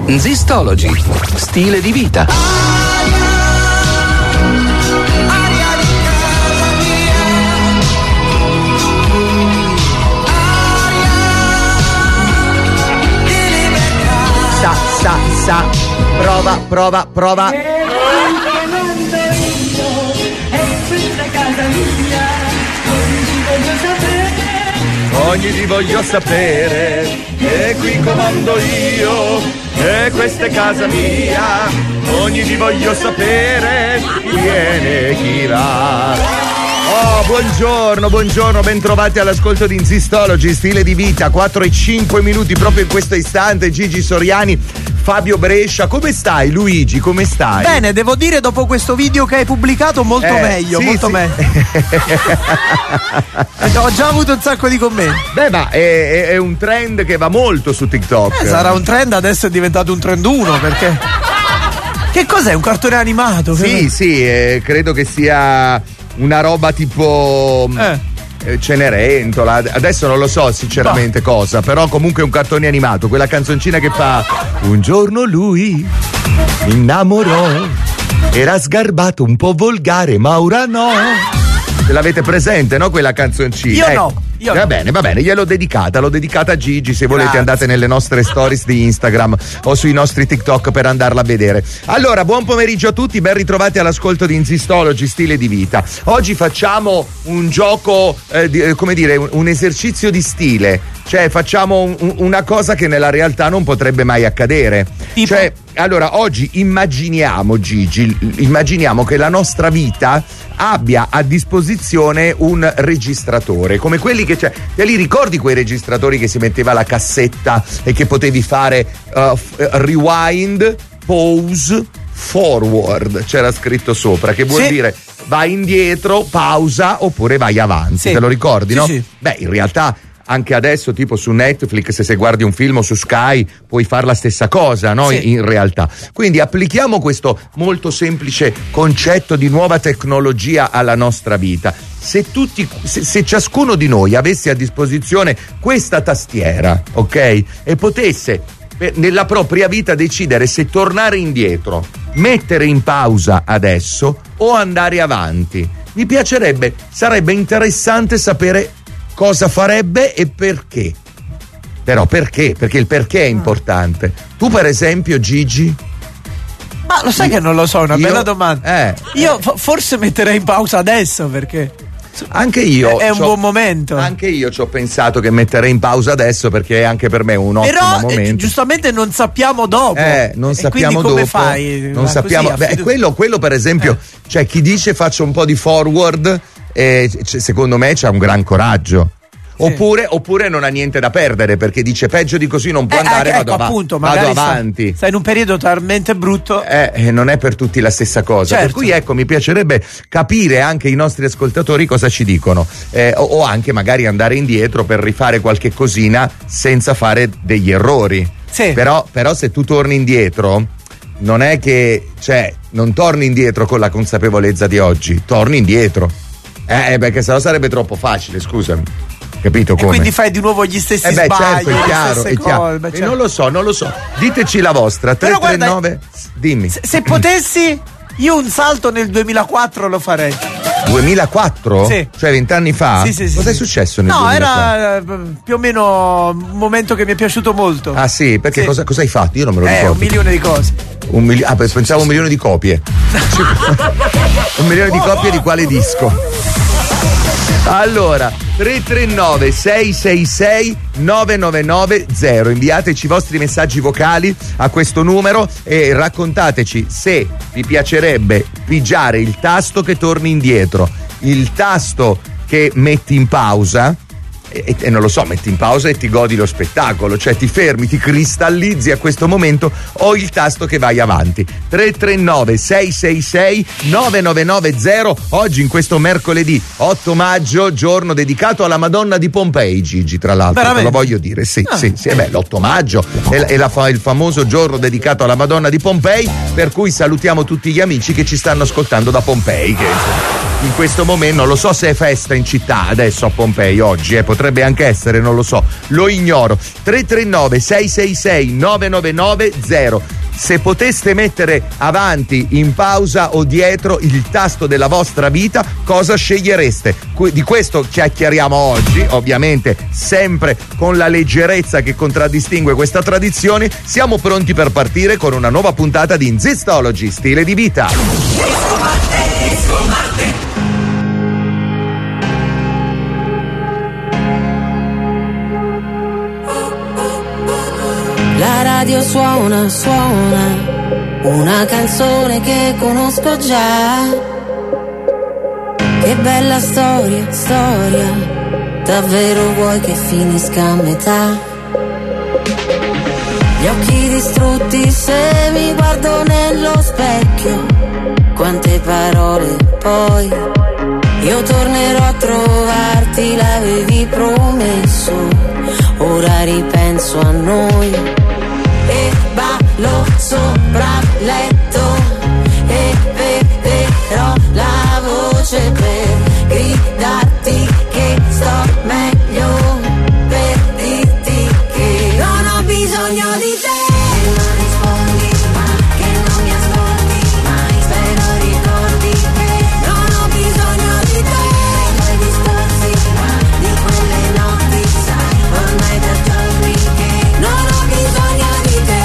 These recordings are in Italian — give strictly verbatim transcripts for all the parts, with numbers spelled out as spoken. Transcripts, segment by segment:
Zistology, stile di vita. Sa, sa, sa, prova, prova, prova. Ogni ti voglio sapere, e qui comando io, e questa è casa mia. Ogni ti voglio sapere, viene chi va. Oh, buongiorno, buongiorno, bentrovati all'ascolto di Zistology, stile di vita, quattro e cinque minuti proprio in questo istante. Gigi Soriani, Fabio Brescia, come stai Luigi, come stai? Bene, devo dire dopo questo video che hai pubblicato molto eh, meglio, sì, molto sì. meglio. Ho già avuto un sacco di commenti. Beh, ma è, è, è un trend che va molto su TikTok. Eh, sarà un trend, adesso è diventato un trend uno, perché... Che cos'è, un cartone animato? Sì, sì, eh, credo che sia una roba tipo... Eh. Cenerentola, adesso non lo so sinceramente bah. cosa, però comunque è un cartone animato, quella canzoncina che fa un giorno lui mi innamorò, era sgarbato, un po' volgare, ma ora no. Ce l'avete presente, no? Quella canzoncina? Io ecco. no. Io va no. bene, va bene, gliel'ho dedicata, l'ho dedicata a Gigi, se volete Grazie. andate nelle nostre stories di Instagram o sui nostri TikTok per andarla a vedere. Allora, buon pomeriggio a tutti, ben ritrovati all'ascolto di Zistology, stile di vita. Oggi facciamo un gioco, eh, di, eh, come dire, un, un esercizio di stile, cioè facciamo un, un, una cosa che nella realtà non potrebbe mai accadere. Tipo? Cioè, allora, oggi immaginiamo, Gigi, immaginiamo che la nostra vita abbia a disposizione un registratore, come quelli che c'è. Te li ricordi quei registratori che si metteva la cassetta e che potevi fare uh, f- rewind, pause, forward, c'era scritto sopra, che vuol sì. dire vai indietro, pausa oppure vai avanti, sì. te lo ricordi, sì, no? Sì. Beh, in realtà anche adesso, tipo su Netflix, se guardi un film o su Sky, puoi fare la stessa cosa, no? Sì. In realtà. Quindi applichiamo questo molto semplice concetto di nuova tecnologia alla nostra vita. Se tutti, se, se ciascuno di noi avesse a disposizione questa tastiera, ok? E potesse nella propria vita decidere se tornare indietro, mettere in pausa adesso o andare avanti. Mi piacerebbe, sarebbe interessante sapere cosa farebbe e perché. Però perché? Perché il perché è importante. Tu per esempio, Gigi? Ma lo sai io, che non lo so, è una io, bella domanda. Eh, io eh. f- forse metterei in pausa adesso, perché anche io è, è un c'ho, buon momento. Anche io ci ho pensato che metterei in pausa adesso, perché è anche per me un ottimo Però, momento. eh, giustamente non sappiamo dopo. Eh, non e sappiamo come dopo. fai? Non Ma sappiamo. così, Beh, affidu- quello, quello per esempio, eh. cioè chi dice faccio un po' di forward, eh, c- secondo me c'ha un gran coraggio. Sì. Oppure, oppure non ha niente da perdere, perché dice peggio di così non può eh, andare, ecco, vado, av- appunto, vado avanti. Stai in un periodo talmente brutto. Eh, eh, non è per tutti la stessa cosa. Certo. Per cui ecco, mi piacerebbe capire anche i nostri ascoltatori cosa ci dicono. Eh, o, o anche magari andare indietro per rifare qualche cosina senza fare degli errori. Sì. Però, però se tu torni indietro, non è che, cioè, non torni indietro con la consapevolezza di oggi, torni indietro. Eh, perché sennò sarebbe troppo facile, scusami. Capito come? E quindi fai di nuovo gli stessi eh beh, sbagli, certo, è chiaro, le è stesse chiaro. cose, beh, E certo. non lo so, non lo so. Diteci la vostra. tre tre nove Dimmi. Se, se potessi, io un salto nel duemilaquattro lo farei. duemilaquattro? Sì. Cioè vent'anni fa? Sì, sì, sì. Cosa è successo nel no, duemilaquattro? era eh, più o meno un momento che mi è piaciuto molto. Ah sì? Perché Sì. Cosa, cosa hai fatto? Io non me lo Eh, ricordo. un milione di cose. Un mili- ah, pensavo un milione di copie. Un milione di copie di quale disco? Allora, tre tre nove sei sei sei nove nove nove zero, inviateci i vostri messaggi vocali a questo numero e raccontateci se vi piacerebbe pigiare il tasto che torni indietro, il tasto che metti in pausa. E, e non lo so, metti in pausa e ti godi lo spettacolo, cioè ti fermi, ti cristallizzi a questo momento, o il tasto che vai avanti. Tre tre nove sei sei sei nove nove nove zero. Oggi in questo mercoledì otto maggio, giorno dedicato alla Madonna di Pompei, Gigi, tra l'altro. Te lo voglio dire, sì, ah. sì, sì, beh, l'otto maggio è, è la, il famoso giorno dedicato alla Madonna di Pompei, per cui salutiamo tutti gli amici che ci stanno ascoltando da Pompei, che in questo momento, non lo so se è festa in città adesso a Pompei oggi, eh, potrebbe anche essere, non lo so, lo ignoro. tre tre nove sei sei sei nove nove nove zero. Se poteste mettere avanti, in pausa o dietro il tasto della vostra vita, cosa scegliereste? Di questo chiacchieriamo oggi, ovviamente sempre con la leggerezza che contraddistingue questa tradizione. Siamo pronti per partire con una nuova puntata di Zistology, stile di vita. La radio suona, suona, una canzone che conosco già. Che bella storia, storia, davvero vuoi che finisca a metà? Gli occhi distrutti se mi guardo nello specchio, quante parole poi. Io tornerò a trovarti, l'avevi promesso, ora ripenso a noi. E ballo sopra il letto e perderò la voce per gridarti che sto meglio, per dirti che non ho bisogno di te. Che non rispondi mai, che non mi ascolti mai, spero ricordi che non ho bisogno di te. I tuoi discorsi di quelle notti, sai, ormai da giorni che non ho bisogno di te.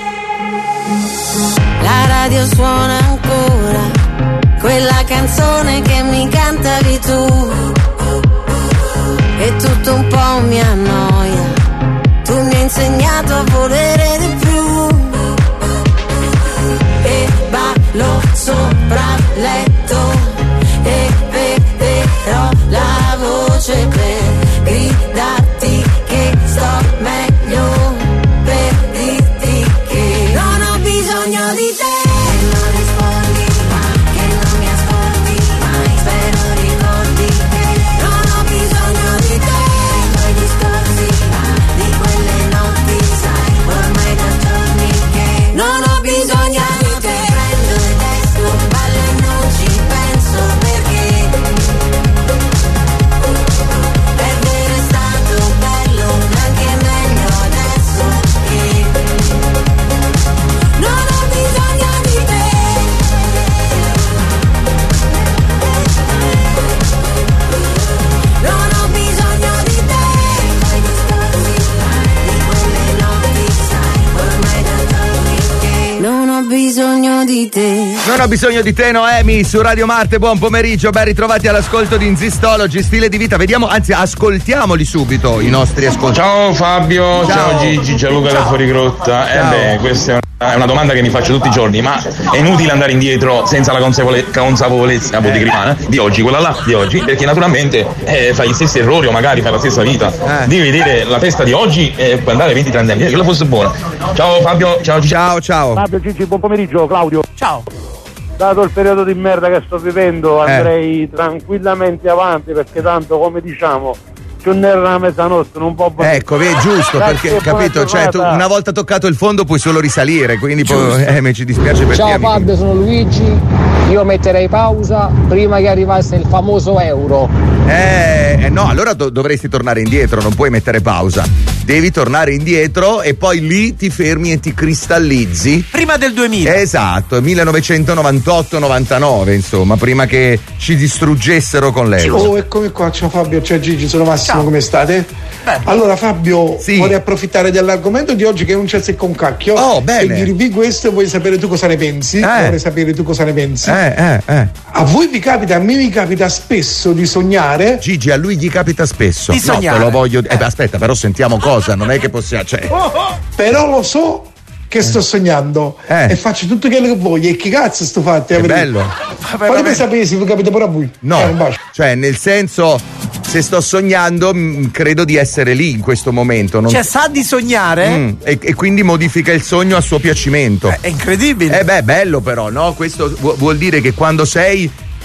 La radio suona ancora, quella canzone che mi cantavi tu, e tutto un po' mi annoia, tu mi hai insegnato a volere di più. E ballo sopra il letto e perderò la voce per gridarti che sto meglio, per dirti che non ho bisogno di te. Che non rispondi mai, che non mi ascolti mai, spero ricordi che non ho bisogno di te. I tuoi discorsi di quelle notti, sai, ormai da giorni che non ho bisogno di te. Prendo il testo, ballo e non ci penso perché perdere è stato bello, anche meglio adesso che non ho bisogno di te. Non ho bisogno di te. I tuoi discorsi di quelle notti, sai, ormai da giorni che non ho bisogno di te. Non ho bisogno di te, Noemi, su Radio Marte. Buon pomeriggio, ben ritrovati all'ascolto di Zistology, stile di vita. Vediamo, anzi, ascoltiamoli subito i nostri ascoltatori. Ciao Fabio, ciao, Ciao. Gigi, Gianluca da Fuorigrotta. Ciao. Eh beh, questa è una, è una domanda che mi faccio tutti i giorni, ma è inutile andare indietro senza la consapole- consapevolezza eh. di oggi, quella là di oggi, perché naturalmente eh, fai gli stessi errori o magari fai la stessa vita. Eh. Devi vedere la testa di oggi e puoi andare venti trenta anni, che la fosse buona. Ciao Fabio, ciao Gigi. Ciao, ciao. Fabio, Gigi, buon pomeriggio. Claudio, Ciao. dato il periodo di merda che sto vivendo, Eh. andrei tranquillamente avanti, perché tanto, come diciamo, più nella mezzanotte non può bene. Ecco, è giusto, Grazie, perché capito, buona cioè tu giornata. una volta toccato il fondo puoi solo risalire, quindi poi eh, mi ci dispiace per te. Ciao amico. Fabio, sono Luigi. Io metterei pausa prima che arrivasse il famoso euro. Eh, eh, no, allora do- dovresti tornare indietro, non puoi mettere pausa. Devi tornare indietro e poi lì ti fermi e ti cristallizzi. Prima del duemila. Esatto, millenovecentonovantotto novantanove, insomma, prima che ci distruggessero con l'euro. Oh, eccomi qua, ciao Fabio, ciao Gigi, sono Massimo, Ciao. come state? Bene. Allora Fabio, Sì. vorrei approfittare dell'argomento di oggi che non c'è secco un cacchio Oh, bene. e dirvi questo e vuoi sapere tu cosa ne pensi? Eh. Vorrei sapere tu cosa ne pensi. Eh, eh, eh. A voi vi capita, a me mi capita spesso di sognare. Gigi, a lui gli capita spesso. Di sognare. No, te lo voglio. Eh, beh, aspetta, però sentiamo cosa, non è che possiamo. Cioè. Però lo so che sto sognando Eh. e faccio tutto quello che voglio. E che cazzo sto fatti? Che bello. Fatemi sapere se vi capita pure a voi. No, Eh, un bacio. cioè, nel senso, se sto sognando, mh, credo di essere lì in questo momento. Non... Cioè, sa di sognare? Mm, e, e quindi modifica il sogno a suo piacimento. È incredibile. Eh beh, bello però, no? Questo vu- vuol dire che quando sei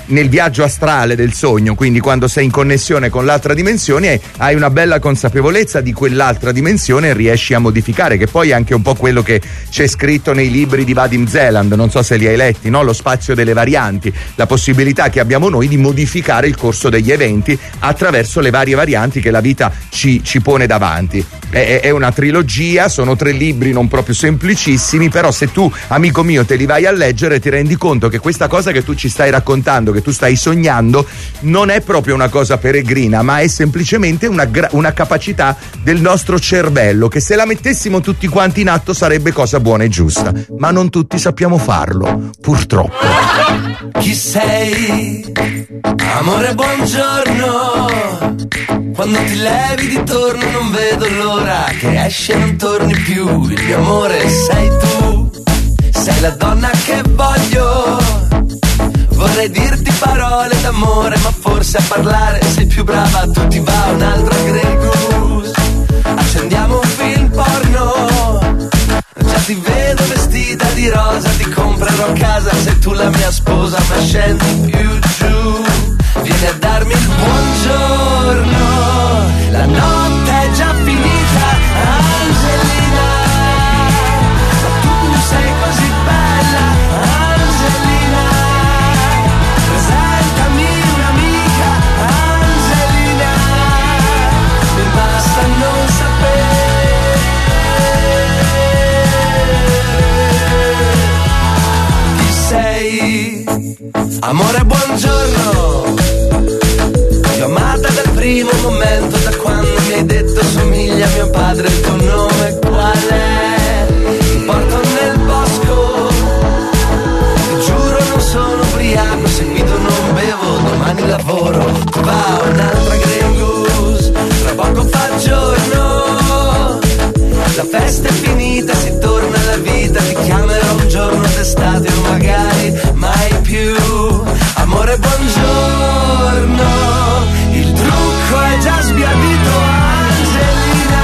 nel viaggio astrale del sogno, quindi quando sei in connessione con l'altra dimensione hai una bella consapevolezza di quell'altra dimensione e riesci a modificare, che poi è anche un po' quello che c'è scritto nei libri di Vadim Zeland, non so se li hai letti, no? Lo spazio delle varianti, la possibilità che abbiamo noi di modificare il corso degli eventi attraverso le varie varianti che la vita ci, ci pone davanti. È, è una trilogia, sono tre libri non proprio semplicissimi, però se tu, amico mio, te li vai a leggere ti rendi conto che questa cosa che tu ci stai raccontando, che tu stai sognando, non è proprio una cosa peregrina, ma è semplicemente una, gra- una capacità del nostro cervello che, se la mettessimo tutti quanti in atto, sarebbe cosa buona e giusta, ma non tutti sappiamo farlo, purtroppo. Chi sei? Amore, buongiorno. Quando ti levi di torno non vedo l'ora che esci e non torni più. Il mio amore sei tu, sei la donna che voglio. Vorrei dirti parole d'amore, ma forse a parlare sei più brava. Tu ti va un altro Grey Goose. Accendiamo un film porno, già ti vedo vestita di rosa. Ti comprerò casa, sei tu la mia sposa, ma scendi più giù. Vieni a darmi il buongiorno, la notte è già finita, Angelina. Ma tu sei così bella, Angelina. Presentami un'amica, Angelina. Mi basta non sapere. Chi sei? Amore, buongiorno. Ti ho amata dal primo momento, da quando mi hai detto somiglia a mio padre. Il tuo nome qual è? Ti porto nel bosco, ti giuro non sono ubriaco, se guido non bevo, domani lavoro. Ti va un'altra Grey Goose, tra poco fa giorno, la festa è finita, si torna alla vita. Ti chiamerò un giorno d'estate o magari mai più. Amore, buongiorno, il trucco è già sbiadito, Angelina.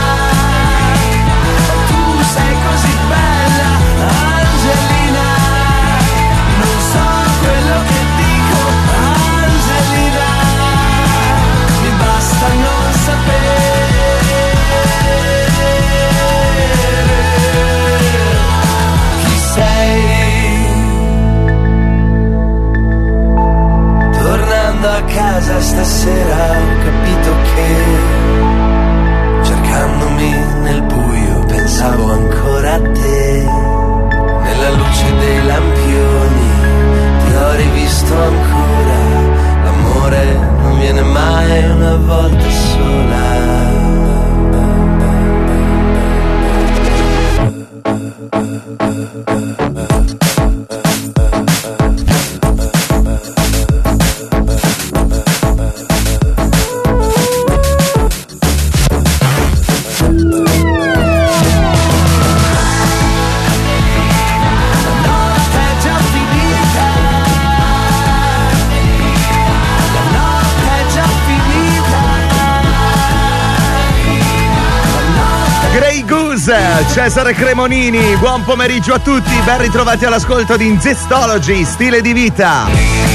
Tu sei così bella, Angelina. Non so quello che dico, Angelina. Mi basta non sapere. Chi sei? Tornando a casa stasera ho capito che, cercandomi nel buio, pensavo ancora a te. Nella luce dei lampioni ti ho rivisto ancora. L'amore non viene mai una volta sola. Cesare Cremonini, buon pomeriggio a tutti, ben ritrovati all'ascolto di Zestology, stile di vita.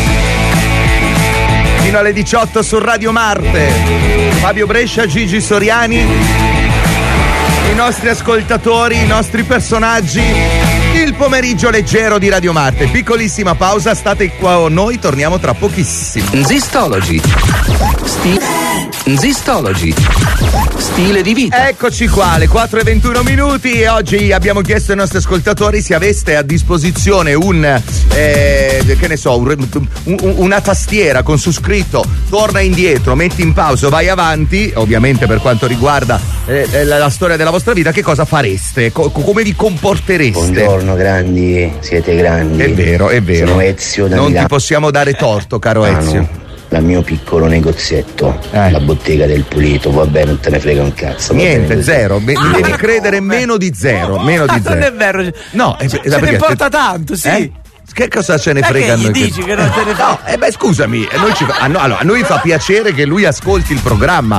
Fino alle diciotto su Radio Marte. Fabio Brescia, Gigi Soriani, i nostri ascoltatori, i nostri personaggi, il pomeriggio leggero di Radio Marte. Piccolissima pausa, state qua con noi, torniamo tra pochissimo. Zistology. Sti- Zistology. Stile di vita. Eccoci qua, alle quattro e ventuno minuti, e oggi abbiamo chiesto ai nostri ascoltatori se aveste a disposizione un eh, che ne so, un, un, una tastiera con su scritto torna indietro, metti in pausa, vai avanti, ovviamente per quanto riguarda eh, la, la storia della vostra vita, che cosa fareste? Co- come vi comportereste? Buongiorno grandi, siete grandi. È vero, è vero. Sono Ezio da Non Milano. ti possiamo dare torto, caro Ezio. Ah, no. Dal mio piccolo negozietto, eh. la bottega del pulito, vabbè, non te ne frega un cazzo. Niente, zero. Mi ah, devi credere meno di zero. Meno di zero. Non è vero. No, ce, ce ne importa tanto, sì. Eh? Che cosa ce ne da frega a noi? Che dici che non te ne fa? No, eh beh, scusami, a noi, ci fa, a, no, allora, a noi fa piacere che lui ascolti il programma.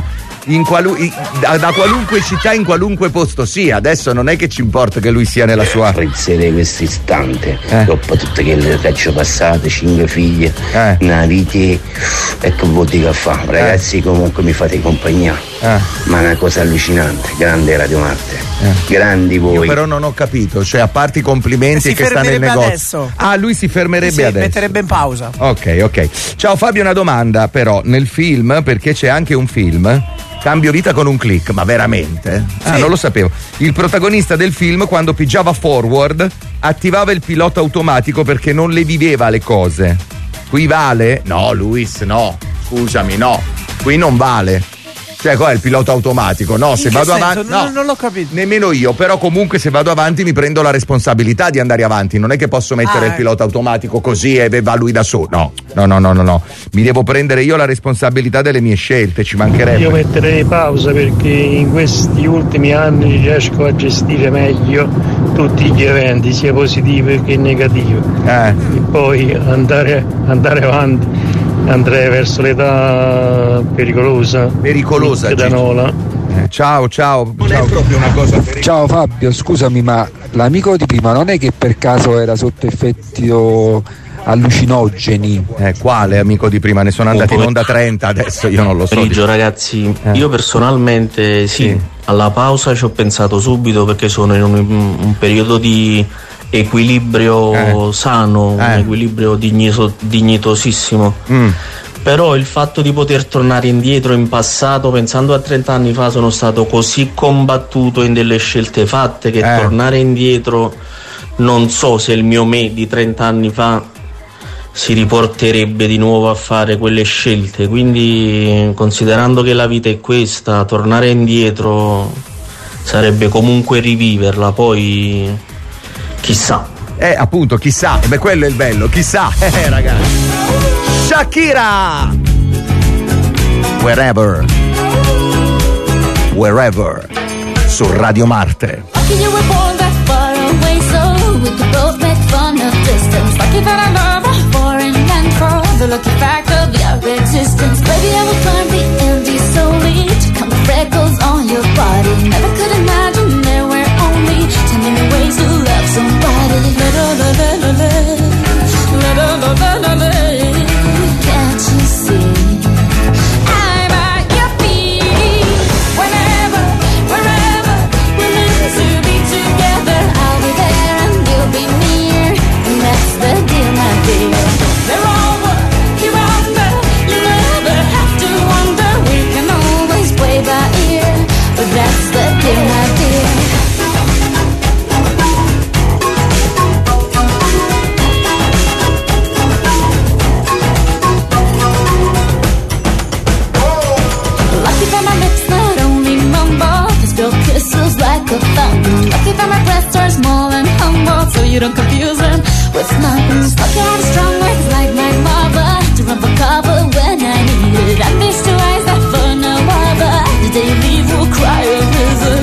in qualu- in, da, da qualunque città, in qualunque posto sia. Adesso non è che ci importa che lui sia nella sua. Apprezzerei questo istante, eh. dopo tutte quelle facce passate, cinque figlie, eh. una vita, ecco voti che fa. Ragazzi, eh. comunque mi fate compagnia. Eh. Ma è una cosa allucinante, grande Radio Marte. Eh. Grandi voi. Io però non ho capito, cioè a parte i complimenti che sta nel negozio. Adesso. Ah, lui si fermerebbe sì, adesso. metterebbe in pausa. Ok, ok. Ciao Fabio, una domanda però, nel film, perché c'è anche un film, Cambio vita con un click, ma veramente? Ah, sì. Non lo sapevo. Il protagonista del film, quando pigiava forward, attivava il pilota automatico perché non le viveva le cose. Qui vale? No, Luis, no. Scusami, no. Qui non vale. Cioè, qua è il pilota automatico, no? In se che vado senso? avanti. Non, no, non l'ho capito. Nemmeno io, però comunque se vado avanti mi prendo la responsabilità di andare avanti. Non è che posso mettere ah, il pilota automatico così e va lui da solo. No, no, no, no, no, no. Mi devo prendere io la responsabilità delle mie scelte, ci mancherebbe. Io metterei pausa perché in questi ultimi anni riesco a gestire meglio tutti gli eventi, sia positivi che negativi. Eh. E poi andare, andare avanti. Andrei verso l'età pericolosa. Pericolosa. Nola. Eh, ciao, ciao. Non ciao. è proprio una cosa pericolosa. Ciao Fabio, scusami, ma l'amico di prima non è che per caso era sotto effetto allucinogeni? Eh, quale amico di prima? Ne sono andati in onda trenta, adesso io non lo so. Pomeriggio ragazzi, eh. io personalmente sì, sì, alla pausa ci ho pensato subito perché sono in un, un periodo di equilibrio eh. sano, eh. un equilibrio digniso, dignitosissimo. Mm. Però il fatto di poter tornare indietro in passato, pensando a trenta anni fa, sono stato così combattuto in delle scelte fatte che eh. tornare indietro non so se il mio me di trenta anni fa si riporterebbe di nuovo a fare quelle scelte. Quindi, considerando che la vita è questa, tornare indietro sarebbe comunque riviverla, poi chissà. Eh, appunto, chissà. Beh, quello è il bello, chissà. Eh, ragazzi. Shakira! Wherever. Wherever. Su Radio Marte. The lucky fact of your existence. Baby, I will climb the Andes slowly to count the freckles on your body. Never could imagine there were only ten million ways to love somebody. Can't you see? I'm at your feet. Whenever, wherever we're meant to be together, I'll be there and you'll be near, and that's the deal, my dear. They're all by ear, but that's the deal, my dear. Lucky that my lips not only mumble, they spill kisses like a fountain. Lucky that my breasts are small and humble, so you don't confuse them with numbers. Lucky I have strong words like my mother to run for cover when I need it. I miss two eyes that for no other. The day you leave will cry a river.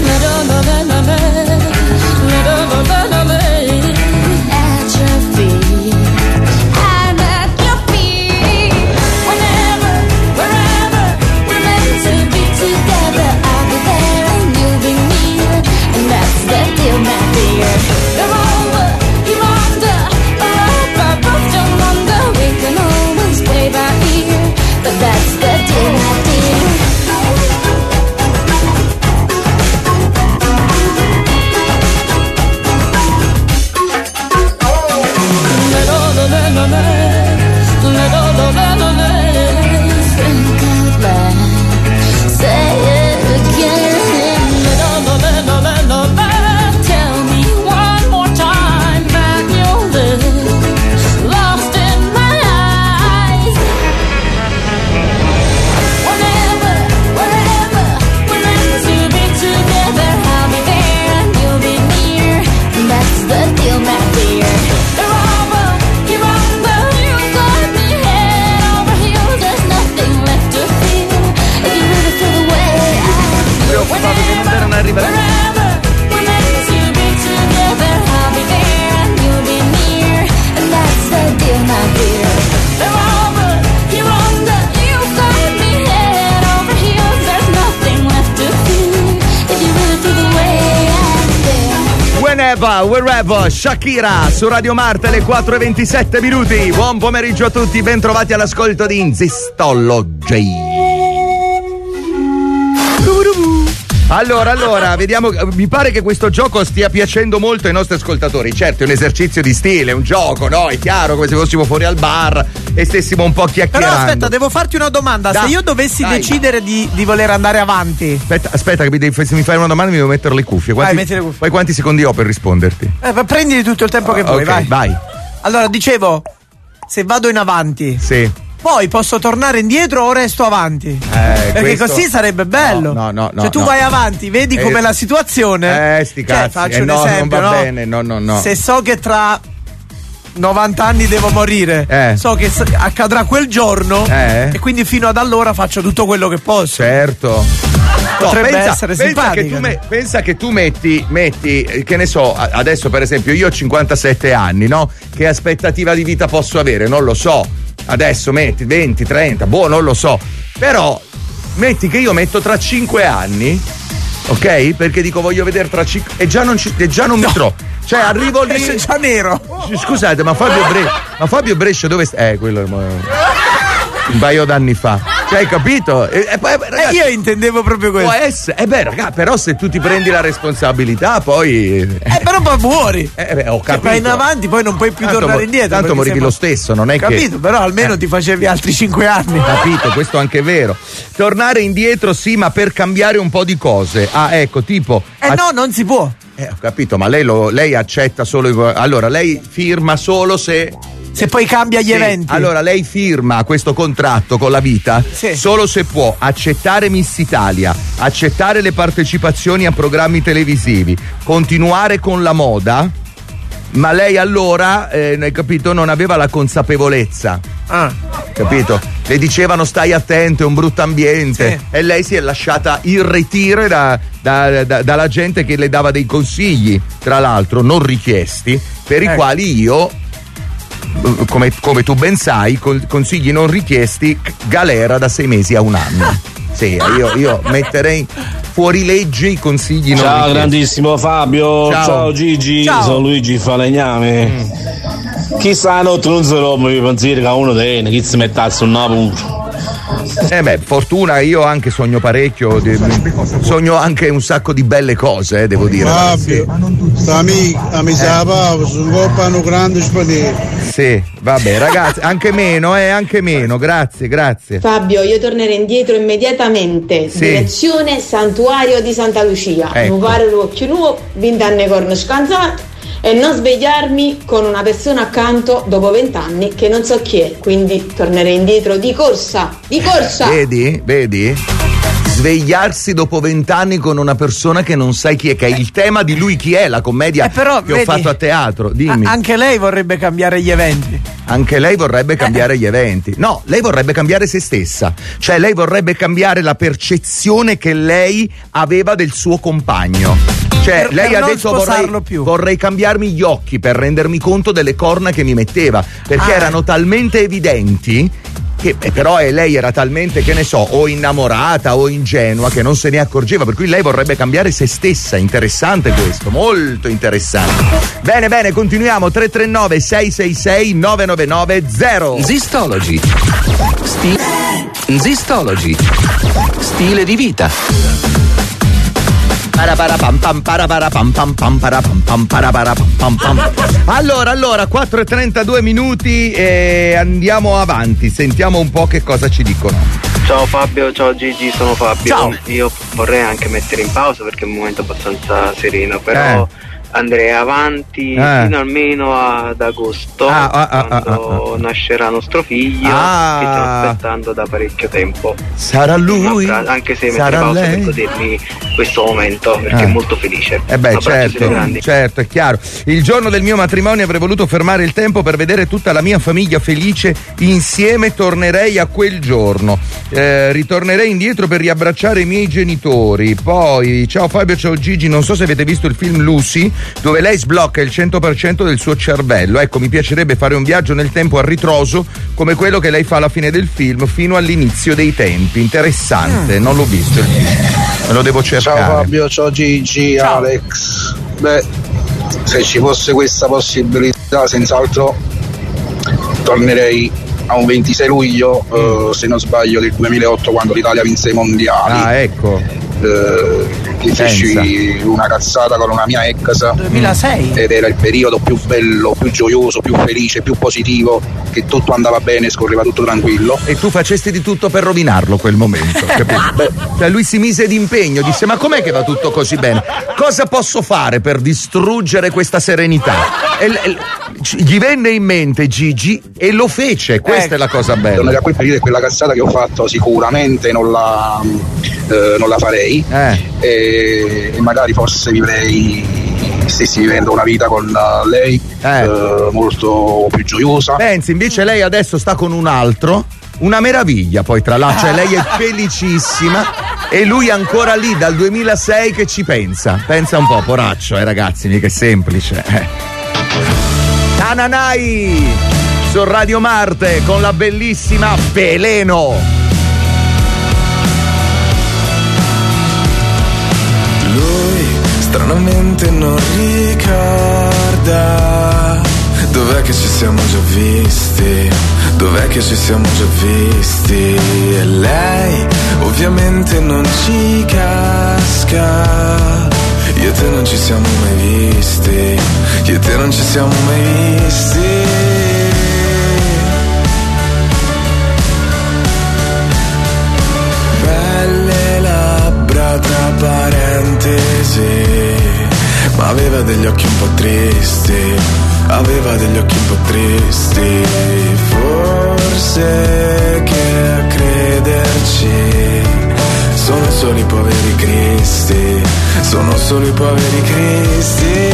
At your feet, I'm at your feet. Whenever, wherever we're meant to be together, I'll be there and you'll be near, and that's the deal, my dear. You're over, you're under, a love I both don't wonder. We can always play by ear. Wherever, wherever, Shakira su Radio Marte alle quattro e ventisette minuti. Buon pomeriggio a tutti, ben trovati all'ascolto di Zistology. Allora, allora, vediamo, mi pare che questo gioco stia piacendo molto ai nostri ascoltatori. Certo, è un esercizio di stile, è un gioco, no? È chiaro, come se fossimo fuori al bar e stessimo un po' chiacchierando. Però aspetta, devo farti una domanda. Da, se io dovessi dai. decidere di, di voler andare avanti. Aspetta, aspetta, che mi devi, se mi fai una domanda mi devo mettere le cuffie. Quanti, Vai, metti le cuffie. Poi quanti secondi ho per risponderti? Eh, prenditi tutto il tempo che Uh, vuoi, ok, vai. vai. Allora, dicevo, se vado in avanti. Sì. Poi posso tornare indietro o resto avanti? Eh, Perché questo... così sarebbe bello. No, no, no. Cioè tu no. vai avanti, vedi eh, com'è la situazione. Eh, sti cioè, cazzi. faccio eh, un no, esempio, non va no? bene, no, no, no. Se so che tra novanta anni devo morire, eh. so che accadrà quel giorno eh. e quindi fino ad allora faccio tutto quello che posso. Certo. Potrebbe no, pensa, essere pensa simpatico. Che tu me, pensa che tu metti, metti, che ne so, adesso per esempio io ho cinquantasette anni, no? Che aspettativa di vita posso avere? Non lo so. Adesso metti venti, trenta, boh, non lo so. Però metti che io metto tra cinque anni, ok? Perché dico voglio vedere tra cinque e già non ci, e già non no. mi trovo. Cioè arrivo lì. È già nero. Scusate, ma Fabio Brescia, ma Fabio Brescia dove sta? Eh, quello un paio d'anni fa. Cioè, hai capito? E, e poi, ragazzi, eh, io intendevo proprio questo. Può essere. Eh beh, raga, però se tu ti prendi la responsabilità, poi. Eh, però poi muori. Eh beh, ho capito. Cioè, vai in avanti, poi non puoi più tanto tornare mo- indietro. Tanto morivi lo stesso, non è capito, che. Capito, però almeno eh. ti facevi altri cinque anni. Capito, questo anche è vero. Tornare indietro, sì, ma per cambiare un po' di cose. Ah, ecco, tipo. Eh ac- no, non si può. Eh, ho capito, ma lei lo lei accetta solo. Allora, lei firma solo se. Se poi cambia gli sì, eventi. Allora lei firma questo contratto con la vita sì. solo se può accettare Miss Italia, accettare le partecipazioni a programmi televisivi, continuare con la moda, ma lei allora, eh, hai capito, non aveva la consapevolezza. Ah. Capito? Le dicevano stai attento, è un brutto ambiente sì. e lei si è lasciata irretire da, da, da, dalla gente che le dava dei consigli, tra l'altro non richiesti, per i eh. quali io Come, come tu ben sai, consigli non richiesti, galera da sei mesi a un anno. Sì, io, io metterei fuori legge i consigli non ciao richiesti. Grandissimo Fabio, ciao, ciao Gigi, ciao. Sono Luigi Falegname. Mm. Chissà notte non si rompe i pensieri che uno tiene, chi si mettasse un napo. Eh beh, fortuna, io anche sogno parecchio, sogno anche un sacco di belle cose, eh, devo dire. Fabio, amica, mi sa pausa, un coppano grande spadere. Sì, vabbè, ragazzi, anche meno, eh, anche meno, grazie, grazie. Fabio, io tornerei indietro immediatamente, sì. direzione Santuario di Santa Lucia, ecco. non fare l'occhio nuovo, vent'anni corno scansato e non svegliarmi con una persona accanto dopo vent'anni che non so chi è, quindi tornerei indietro di corsa, di corsa. Vedi, vedi? Svegliarsi dopo vent'anni con una persona che non sai chi è, che è il tema di Lui chi è, la commedia eh però, che vedi, ho fatto a teatro. Dimmi. A- anche lei vorrebbe cambiare gli eventi. Anche lei vorrebbe cambiare eh. gli eventi. No, lei vorrebbe cambiare se stessa. Cioè lei vorrebbe cambiare la percezione che lei aveva del suo compagno. Cioè per, lei per ha detto vorrei, più. vorrei cambiarmi gli occhi per rendermi conto delle corna che mi metteva, perché ah. erano talmente evidenti che eh, però eh, lei era talmente, che ne so, o innamorata o ingenua che non se ne accorgeva, per cui lei vorrebbe cambiare se stessa. Interessante questo, molto interessante. Bene, bene, continuiamo. Tre tre nove sei sei sei nove nove nove zero. Zistology. Sti- Zistology. Stile di vita. Allora, allora, quattro e trentadue minuti e andiamo avanti, sentiamo un po' che cosa ci dicono. Ciao Fabio, ciao Gigi, sono Fabio. Ciao. Io vorrei anche mettere in pausa perché è un momento abbastanza sereno, però eh. andrei avanti eh. fino almeno ad agosto, ah, ah, ah, quando ah, ah. nascerà nostro figlio, ah. che sto aspettando da parecchio tempo. Sarà lui? Abra- anche se mettere Sarà pausa lei? per godermi questo momento, perché eh. è molto felice. Eh beh, Abbracci certo, certo, è chiaro. Il giorno del mio matrimonio avrei voluto fermare il tempo per vedere tutta la mia famiglia felice insieme, tornerei a quel giorno. Eh, ritornerei indietro per riabbracciare i miei genitori. Poi, ciao Fabio, ciao Gigi, non so se avete visto il film Lucy, dove lei sblocca il cento per cento del suo cervello. Ecco, mi piacerebbe fare un viaggio nel tempo a ritroso come quello che lei fa alla fine del film fino all'inizio dei tempi. Interessante, mm. non l'ho visto il film, me lo devo cercare. Ciao Fabio, ciao Gigi, ciao. Alex. Beh, se ci fosse questa possibilità senz'altro tornerei a un ventisei luglio, mm. eh, se non sbaglio, del duemilaotto, quando l'Italia vinse i mondiali. Ah, ecco. Eh, che feci una cazzata con una mia ex duemilasei ed era il periodo più bello, più gioioso, più felice, più positivo, che tutto andava bene, scorreva tutto tranquillo. E tu facesti di tutto per rovinarlo quel momento, capito? Beh, cioè lui si mise d'impegno, disse: ma com'è che va tutto così bene? Cosa posso fare per distruggere questa serenità? E, e, gli venne in mente Gigi e lo fece, questa eh, è la cosa bella. Da quel periodo e quella cazzata che ho fatto sicuramente non la, eh, non la farei. Eh. E, e magari forse vivrei, stessi vivendo una vita con lei eh. Eh, molto più gioiosa. Pensi, invece lei adesso sta con un altro, una meraviglia poi tra l'altro, cioè lei è felicissima e lui ancora lì dal duemilasei che ci pensa. Pensa un po', poraccio, eh ragazzi, mica è semplice. Eh. Tananai su Radio Marte con la bellissima Veleno. Stranamente non ricorda dov'è che ci siamo già visti, dov'è che ci siamo già visti. E lei ovviamente non ci casca. Io e te non ci siamo mai visti, io e te non ci siamo mai visti. Belle labbra tra parentesi, ma aveva degli occhi un po' tristi, aveva degli occhi un po' tristi. Forse che a crederci sono solo i poveri cristi, sono solo i poveri cristi.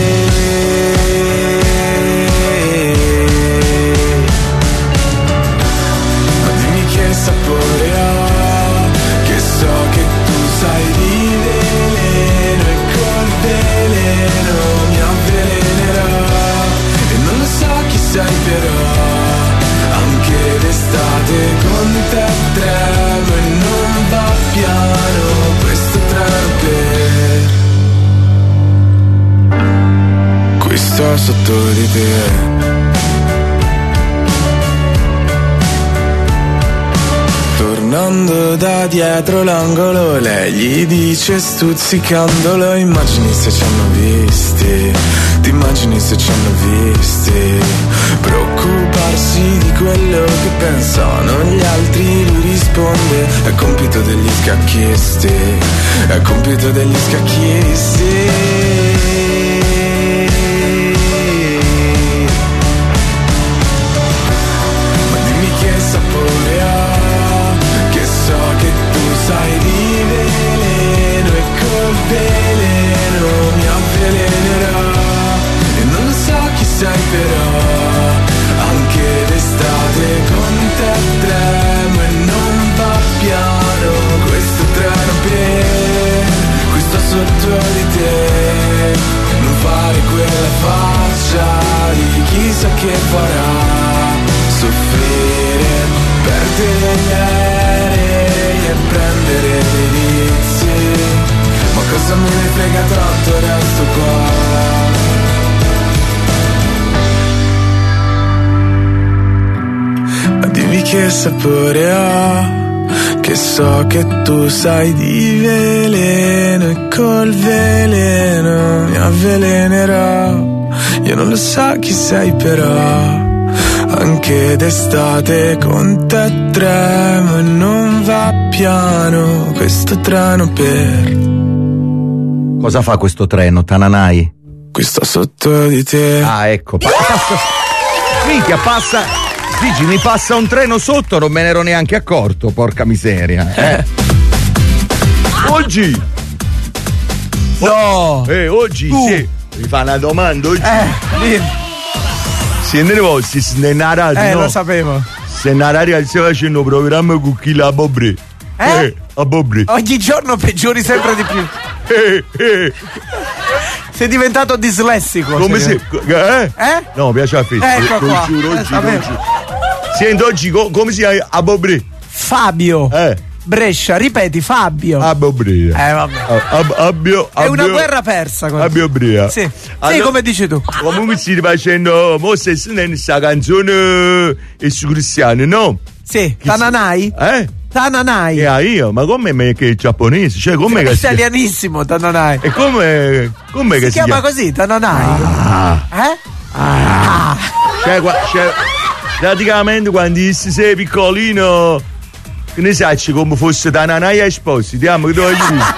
Ma dimmi che sapore ha, che so che tu sai di veleno e col veleno mi avvelenerà. E non lo so chi sei però, anche d'estate con te tremo e non va piano questo treno per qui sto sotto di te. Tornando da dietro l'angolo, lei gli dice stuzzicandolo: immagini se ci hanno visti, ti immagini se ci hanno visti. Preoccuparsi di quello che pensano gli altri, lui risponde: è compito degli scacchisti, è compito degli scacchisti. Ma dimmi che sapore ha, sai di veleno e col veleno mi avvelenerà. E non lo so chi sei però, anche d'estate con te tremo e non va piano questo treno per qui sto sotto di te. Non fare quella faccia di chissà che farà soffrire, perdere gli aerei e prendere dei vizi, ma cosa me ne frega tanto, resto qua. Ma dimmi che sapore ha, che so che tu sai di veleno e col veleno mi avvelenerà. Io non lo so chi sei però, anche d'estate con te tremo e non va piano questo treno per... Cosa fa questo treno, Tananai? Qui sto sotto di te. Ah, ecco. Passa... Minchia, passa... Gigi, mi passa un treno sotto, non me ne ero neanche accorto, porca miseria. Eh. Oggi! No! Eh, oggi, tu. Sì. Mi fa una domanda oggi. Eh, lì. Se ne vostri, se ne radio, Eh, no? lo sapevo. Se ne radio stai facendo un programma con chi la Bobri. Eh? eh a Bobri. Ogni giorno peggiori sempre di più. Eh, eh. Sei diventato dislessico. Come si... Eh? Eh? No, mi piace la festa. Ecco Lo qua. giuro, oggi, Eh, lo giuro. Senti, oggi co- come si chiama a Bobri? Fabio. Eh. Brescia, ripeti Fabio. Abbio Bria. Eh vabbè. Ab- abbio, È una abbio- guerra persa. Abbio Bria. Sì, Allora- sì, come dici tu. Comunque si rifacendo mo se questa canzone è su Cristiano, no? Sì, Tananai? Eh? Tananai. E ah, io, ma come me che è giapponese? Cioè, come che si chiama? Italianissimo, Tananai. E come, come che Si si chiama chiama? così, Tananai. Ah. Eh? Ah. Cioè, qua- cioè, praticamente quando sei piccolino, che ne sai come fosse Tananai Esposito, che tu voglio dire?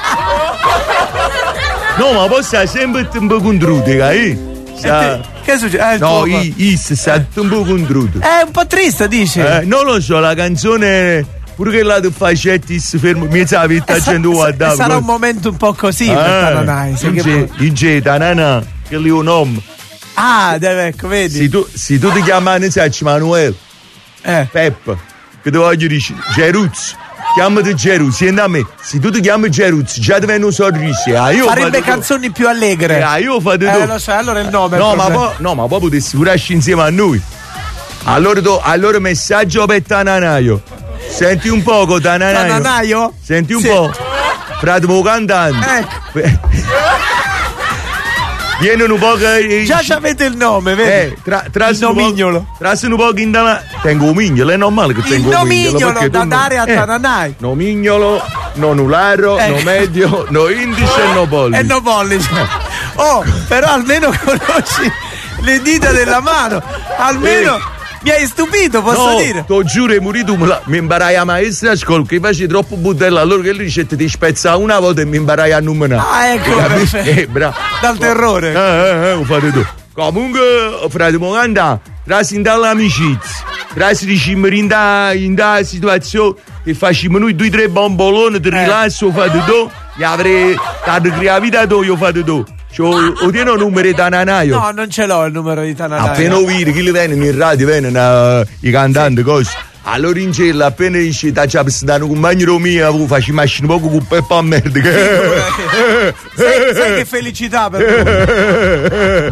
No, ma poi stai sempre un po' contruto, eh? Sa- Che succede? Eh, No, tuo- i- is, sta un po' contruto. È un po' triste, dici? Eh, non lo so, la canzone, pure che là tu fai cettis fermo, mi sa che sta Eh, sa- facendo sa- guardare. sarà un momento un po' così per Tananai. sai che poi- In G, Tanana, che lì è un nome. Ah, deve, ecco, vedi. Se tu, se tu ti chiami, ne sai, Manuel, eh. Pep, che ti voglio dire, Geruz, chiamati Geruz, senti a me, se tu ti chiami Geruz, già ti viene un sorriso. Ah, io Farebbe fate canzoni più allegre. Eh, ah, io fate Eh, tu. lo sai, allora è il nome. è No, il ma problema. poi, no, ma poi potessi pure uscire insieme a noi. Allora, tu, allora messaggio per Tananaio. Senti un poco, Tananaio. Tananaio? Senti un Sì. po'. Frate cantante. Ecco. Vieni un po' che. Già ci avete il nome, vedi? Eh, tra, tra Il nomignolo. Trassi un po' in dalla. Tengo un mignolo, è normale che Il tengo un mignolo. nomignolo perché da tu- dare a eh, Tananai. No mignolo, no nularo, Eh. no medio, no indice e no pollice. E no pollice. Oh, però almeno conosci le dita della mano. Almeno Eh. mi hai stupito, posso No, dire. Ti giuro, muri tu, me la- mi imparai a maestra a scuola che facevi troppo buttella, allora che lui dice ti spezza una volta e mi imparai a numerare. Ah, ecco, Capisci? perfetto. Eh, bravo. Dal terrore. Eh, eh, eh, lo fate tu. Comunque, frate, mo canta, trasi dall'amicizia, trasi di cimmere in da, in da situazione che facciamo noi due o tre bomboloni, ti rilassi, lo fate tu, e avrei, ti crei la vita tu, io fate tu. Cioè, o tieni un numero di Tananaio? No, non ce l'ho il numero di Tananai. Appena vedi che li vengono in radio, vengono i cantanti, cose. Allora in cielo, appena dice, ti c'è per un compagno mio, faccio macchina poco con peppa a merda. Sai, sai che felicità per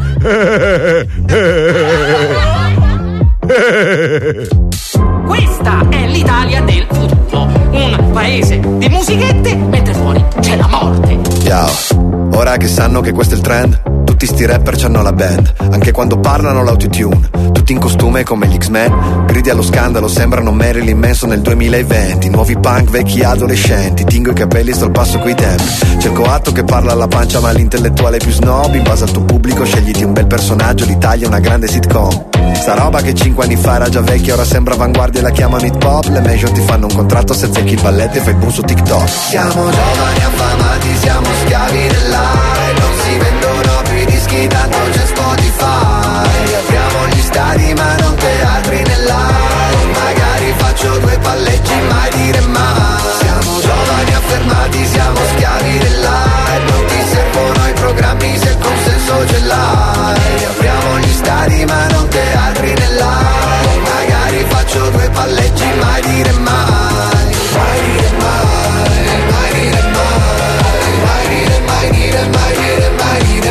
Questa è l'Italia del futuro, un paese di musichette mentre fuori c'è la morte. Ciao, ora che sanno che questo è il trend, tutti sti rapper c'hanno la band, anche quando parlano l'autotune, tutti in costume come gli X-Men, gridi allo scandalo, sembrano Marilyn Manson nel duemilaventi, nuovi punk, vecchi adolescenti, tingo i capelli, sto al passo coi tempi, cerco atto che parla alla pancia ma l'intellettuale più snob, in base al tuo pubblico scegliti un bel personaggio, l'Italia è una grande sitcom. Sta roba che cinque anni fa era già vecchia, ora sembra avanguardia e la chiamano hip hop. Le major ti fanno un contratto se zecchi il balletto e fai boom su TikTok. Siamo giovani affamati, siamo schiavi dell'arte. Non si vendono più i dischi, tanto c'è Spotify. Apriamo gli stadi ma non teatri nell'aria. Magari faccio due palleggi, mai dire mai. Siamo giovani affermati, siamo schiavi dell'arte. Non ti servono i programmi se il consenso ce l'hai. Apriamo gli stadi ma non teatri nell'aria. Magari faccio due palleggi, mai dire mai. Mai dire mai, mai dire mai. Mai dire mai, dire mai, dire mai, dire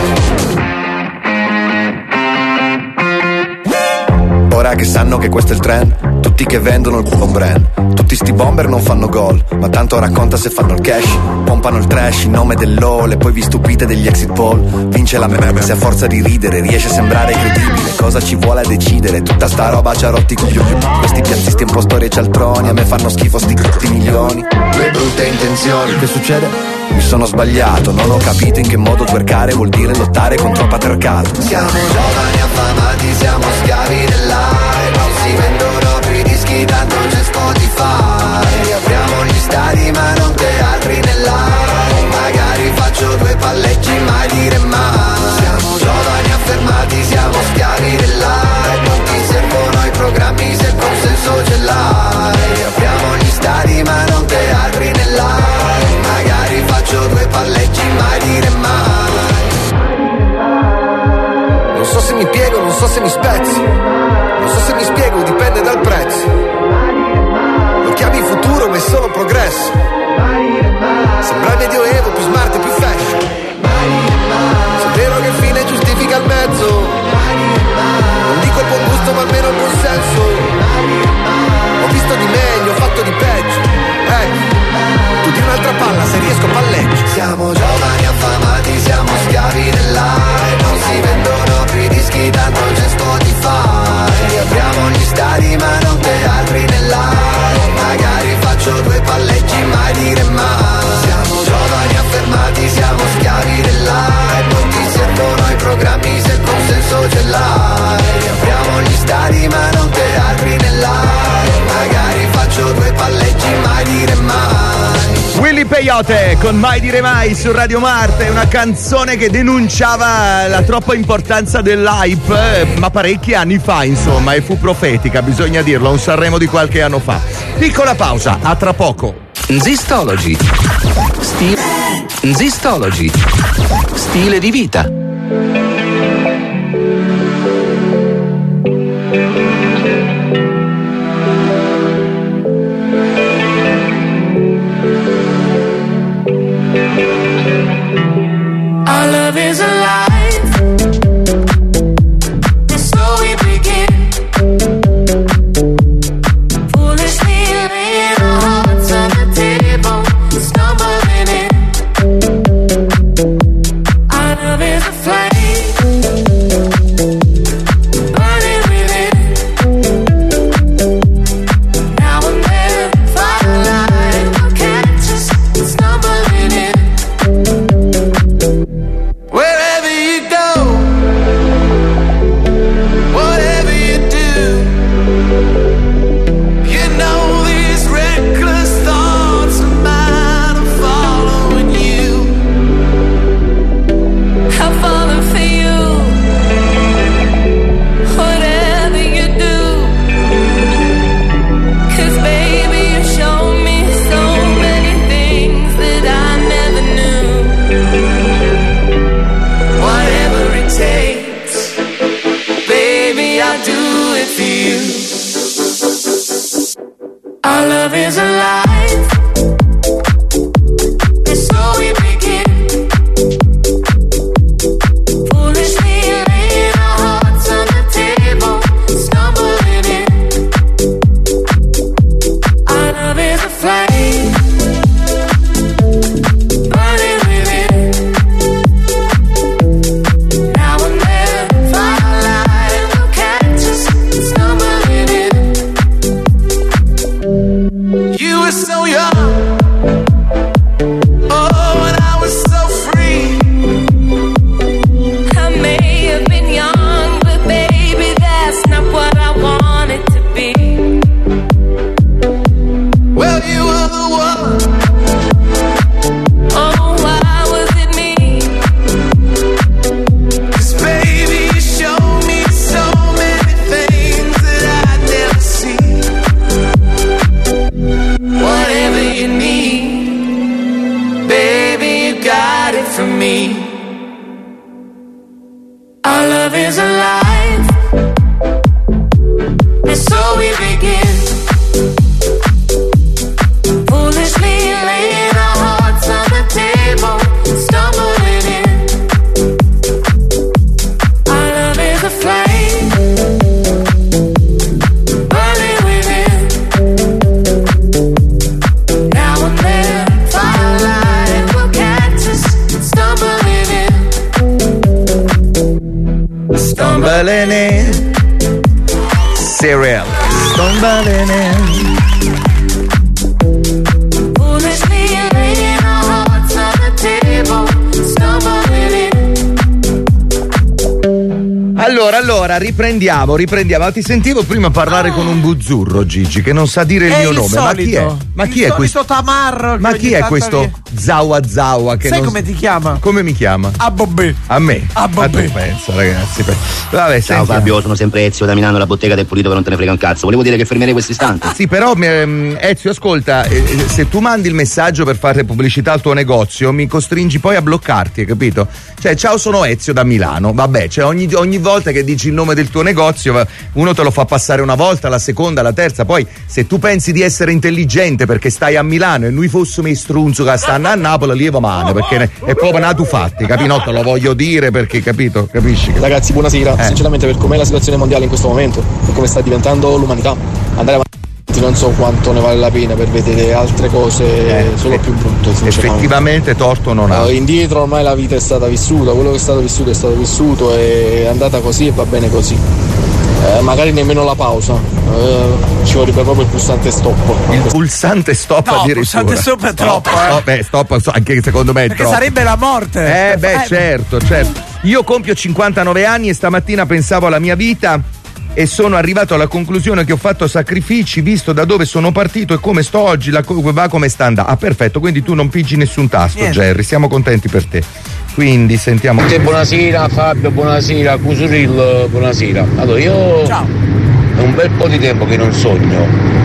mai. Ora che sanno che questo è il trend, tutti che vendono il buon brand, tutti sti bomber non fanno gol, ma tanto racconta se fanno il cash, pompano il trash in nome dell'ole, poi vi stupite degli exit poll, vince la meme se a forza di ridere riesce a sembrare credibile, cosa ci vuole a decidere, tutta sta roba ci ha rotti coglioni, questi piazzisti un po' storie cialtroni, a me fanno schifo sti tutti milioni, Le brutte intenzioni. che succede? Mi sono sbagliato, non ho capito in che modo twerkare vuol dire lottare contro il patriarcato. Siamo giovani affamati, siamo schiavi dell'aria. Non si vendono più i dischi, tanto c'è Spotify. Apriamo gli stadi ma non teatri nell'aria. Magari faccio due palleggi, mai dire mai. Siamo giovani affermati, siamo schiavi dell'aria. Non ti servono i programmi se il consenso ce l'hai. Apriamo gli stadi ma non teatri nell'aria. Magari faccio due palleggi, mai dire mai. Non so se mi piego, non so se mi spezzo, non so se mi spiego, dipende dal prezzo. Lo chiami futuro ma è solo progresso. Sembra il medioevo, più smart e più fashion. Se è vero che il fine giustifica il mezzo, non dico il buon gusto ma almeno il buon senso. Ho visto di meglio, ho fatto di peggio, eh. Fili Peyote con Mai dire mai su Radio Marte, una canzone che denunciava la troppa importanza dell'hype, eh, ma parecchi anni fa, insomma, e fu profetica, bisogna dirlo, un Sanremo di qualche anno fa. Piccola pausa, a tra poco. Zistology. Stile. Zistology. Stile di vita. Our love is alive, and so we begin. Foolishly laying our hearts on the table, stumbling in. Our love is a flame, burning within. Now and then, firelight will catch us stumbling in. Wherever you go, whatever you do, you know these reckless thoughts of mine are following you. I'm falling for you, whatever you do. 'Cause baby, you show me so many things that I never knew. Whatever it takes, baby, I'll do it for you. Our love is alive, and so we begin. Foolishly laying our hearts on the table, stumbling in. Our love is a flame, burning within. Now and then, firelight will catch us stumbling in. You were so young, oh, and I was so free. I may have been young, but baby, that's not what I wanted to be. Well, you were the one. Oh, why was it me? 'Cause baby, you showed me so many things that I'd never seen. Whatever you need, baby, you got it from me. Our love is alive, and so we begin. Foolishly laying our hearts on the table, stumbling in. Our love is a flame, burning within. Now and then, firelight will catch us stumbling in. Stumbling in. Serial. Stumbling in. Foolishly laying our hearts on the table, stumbling in. Allora, allora, riprendiamo, riprendiamo. Ti sentivo prima parlare con un buzzurro, Gigi, che non sa dire il È mio il nome. Ma chi è? solito. Ma chi il è questo? solito tamarro. Ma che chi ogni è tanto questo viene- Zawa Zawa? Che Sai non... come ti chiama? Come mi chiama? A Bobbe. A me? A Bobbe. tu pensa, ragazzi. pe- Vabbè, Ciao sentiamo. Fabio, sono sempre Ezio da Milano, la bottega del pulito che non te ne frega un cazzo. Volevo dire che fermerei questo istante. Sì, però ehm, Ezio, ascolta, eh, se tu mandi il messaggio per fare pubblicità al tuo negozio, mi costringi poi a bloccarti, hai capito? Cioè, ciao, sono Ezio da Milano. Vabbè, cioè ogni, ogni volta che dici il nome del tuo negozio, va- uno te lo fa passare una volta, la seconda, la terza. Poi, se tu pensi di essere intelligente perché stai a Milano e noi fossimo i strunzo che stanno a Napoli, lieva mano, perché ne- è proprio nato fatti, capi? No, te lo voglio dire perché, capito? Capisci? Ragazzi, buonasera. Eh. Sinceramente, per com'è la situazione mondiale in questo momento, per come sta diventando l'umanità, andare avanti non so quanto ne vale la pena per vedere altre cose Eh, solo più brutte. Sinceramente. Effettivamente torto non ha. Uh, indietro ormai la vita è stata vissuta, quello che è stato vissuto è stato vissuto, è andata così e va bene così. Uh, magari nemmeno la pausa, uh, ci vorrebbe proprio il pulsante stop. Il pulsante stop No, addirittura. pulsante stop è troppo, Stop, eh. stop, eh, stop, so- anche secondo me è Perché troppo. sarebbe la morte. Eh beh, Eh, certo, certo. Io compio cinquantanove anni e stamattina pensavo alla mia vita e sono arrivato alla conclusione che ho fatto sacrifici visto da dove sono partito e come sto oggi, la co- va come sta andando. Ah, perfetto, quindi tu non pigi nessun tasto. Niente. Jerry, siamo contenti per te. Quindi sentiamo. Buonasera Fabio, buonasera Cusuril, buonasera. Allora io Ciao. È un bel po' di tempo che non sogno.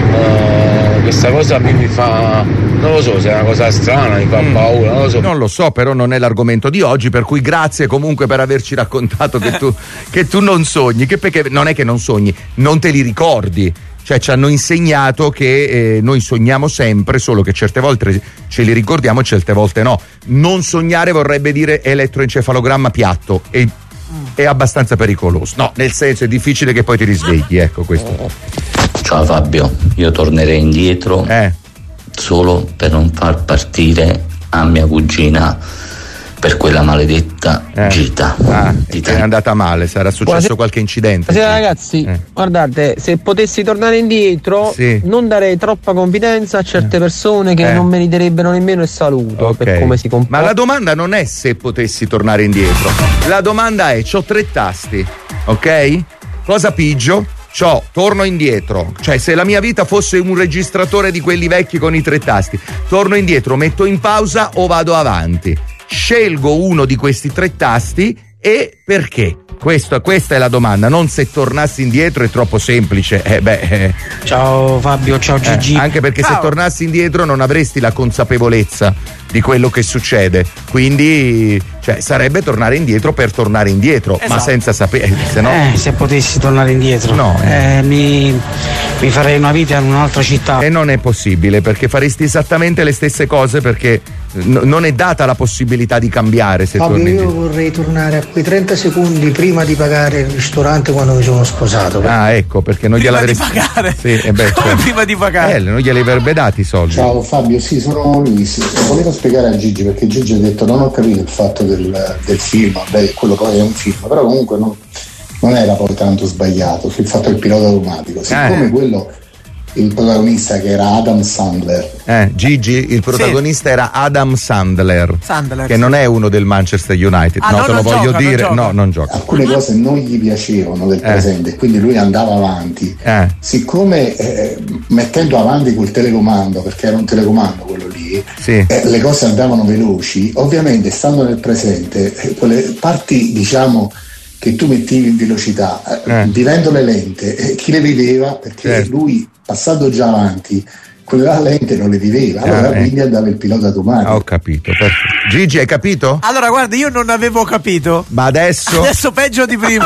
Uh, questa cosa a me mi fa, non lo so, se è una cosa strana, mi fa mm. paura, non lo so. Non lo so, però non è l'argomento di oggi, per cui grazie comunque per averci raccontato che tu, che tu non sogni, che perché non è che non sogni, non te li ricordi. Cioè ci hanno insegnato che eh, noi sogniamo sempre, solo che certe volte ce li ricordiamo, certe volte no. Non sognare vorrebbe dire elettroencefalogramma piatto e è abbastanza pericoloso. No, nel senso è difficile che poi ti risvegli, ecco questo. Ciao Fabio, io tornerei indietro eh. solo per non far partire a mia cugina per quella maledetta eh. gita. Ah, è andata male, sarà successo Buonasera. qualche incidente. Buonasera ragazzi, eh. guardate, se potessi tornare indietro sì. non darei troppa confidenza a certe persone che eh. non meriterebbero nemmeno il saluto okay. per come si comporta. Ma la domanda non è se potessi tornare indietro, la domanda è: c'ho tre tasti, ok? Cosa pigio? C'ho, torno indietro, cioè se la mia vita fosse un registratore di quelli vecchi con i tre tasti, torno indietro, metto in pausa o vado avanti? Scelgo uno di questi tre tasti e perché? Questo, questa è la domanda, non se tornassi indietro, è troppo semplice. Eh beh, eh. Ciao Fabio, ciao Gigi. Eh, anche perché ciao. Se tornassi indietro non avresti la consapevolezza di quello che succede, quindi cioè, sarebbe tornare indietro per tornare indietro, esatto. ma senza sapere, se no... Eh, se potessi tornare indietro, no. eh, mi, mi farei una vita in un'altra città. E non è possibile, perché faresti esattamente le stesse cose, perché n- non è data la possibilità di cambiare se Fabio, torni io indietro. vorrei tornare a quei trenta secondi prima di pagare il ristorante quando mi sono sposato. Ah, ecco, perché non prima gliel'avresti... di pagare? Sì, eh beh, come cioè... prima di pagare? Eh, non glieli avrebbe dati i soldi. Ciao Fabio, sì, sono Luis. Volevo spiegare a Gigi, perché Gigi ha detto non ho capito il fatto del, del film, beh, quello poi è un film, però comunque non, non era poi tanto sbagliato sul fatto del pilota automatico, siccome eh. quello, il protagonista che era Adam Sandler. Eh, Gigi, il protagonista sì. era Adam Sandler, Sandler che sì. non è uno del Manchester United, ah, no, no, te lo voglio gioca, dire, non no, non gioca. Alcune cose non gli piacevano del eh. presente, quindi lui andava avanti. Eh. Siccome eh, mettendo avanti quel telecomando, perché era un telecomando quello lì, sì. eh, le cose andavano veloci, ovviamente stando nel presente, eh, quelle parti diciamo che tu mettevi in velocità, eh. vivendole lente, eh, chi le viveva? Perché certo. lui passando già avanti quelle là lente non le viveva, allora ah, quindi eh. andava il pilota automatico. Ah, ho capito, perfetto. Gigi, hai capito? Allora guarda, io non avevo capito, ma adesso adesso peggio di prima.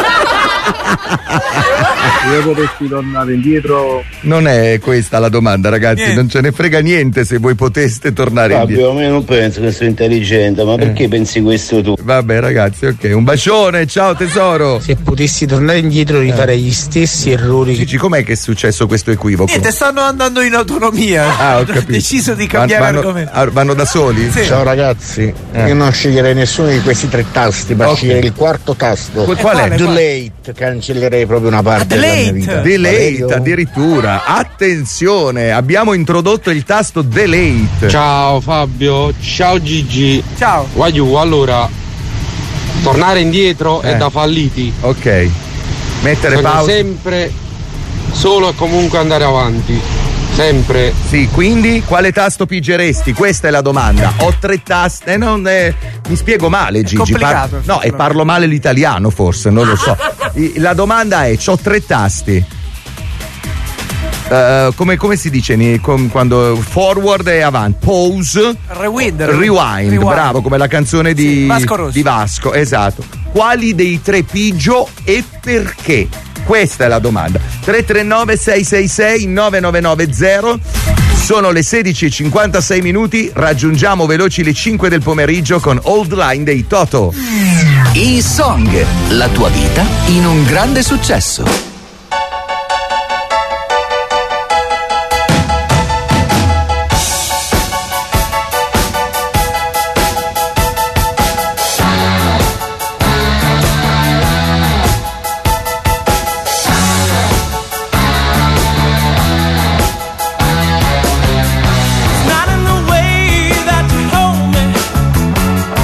Io potessi tornare indietro. Non è questa la domanda, ragazzi, niente. Non ce ne frega niente se voi poteste tornare Fabio, indietro. A me non penso che sia intelligente, ma perché eh. pensi questo tu? Vabbè ragazzi, ok, un bacione, ciao tesoro. Se potessi tornare indietro rifarei eh. gli stessi errori. Gigi, com'è che è successo questo equivoco? Niente, stanno andando in autonomia. Ah, ho capito. Ho deciso di cambiare vanno, argomento. Vanno da soli? Sì. Ciao ragazzi, eh. io non sceglierei nessuno di questi tre tasti, ma okay. sceglierei il quarto tasto. Qual, qual è? Delete, cancellerei proprio una parte ah, della mia vita. Delete addirittura. Attenzione, abbiamo introdotto il tasto delete. Ciao Fabio, ciao Gigi. Ciao. Guagliù, allora tornare indietro eh. è da falliti. Ok. Mettere Bisogna pausa. sempre solo e comunque andare avanti. Sempre. Sì, quindi quale tasto pigeresti? Questa è la domanda. Ho tre tasti. Eh, non, eh, mi spiego male, Gigi. È complicato. Par- no, e parlo male l'italiano, forse, non lo so. La domanda è: c'ho tre tasti. Uh, come, come si dice com, quando forward e avanti, pause, rewind, rewind, rewind, bravo, come la canzone di sì, Vasco Rossi. di Vasco, esatto. Quali dei tre pigio e perché? Questa è la domanda. tre tre nove sei sei sei nove nove nove zero. Sono le sedici e cinquantasei minuti, raggiungiamo veloci le cinque del pomeriggio con Old Line dei Toto. E-Song, la tua vita in un grande successo.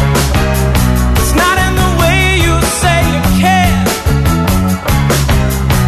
It's not in the way you say you care.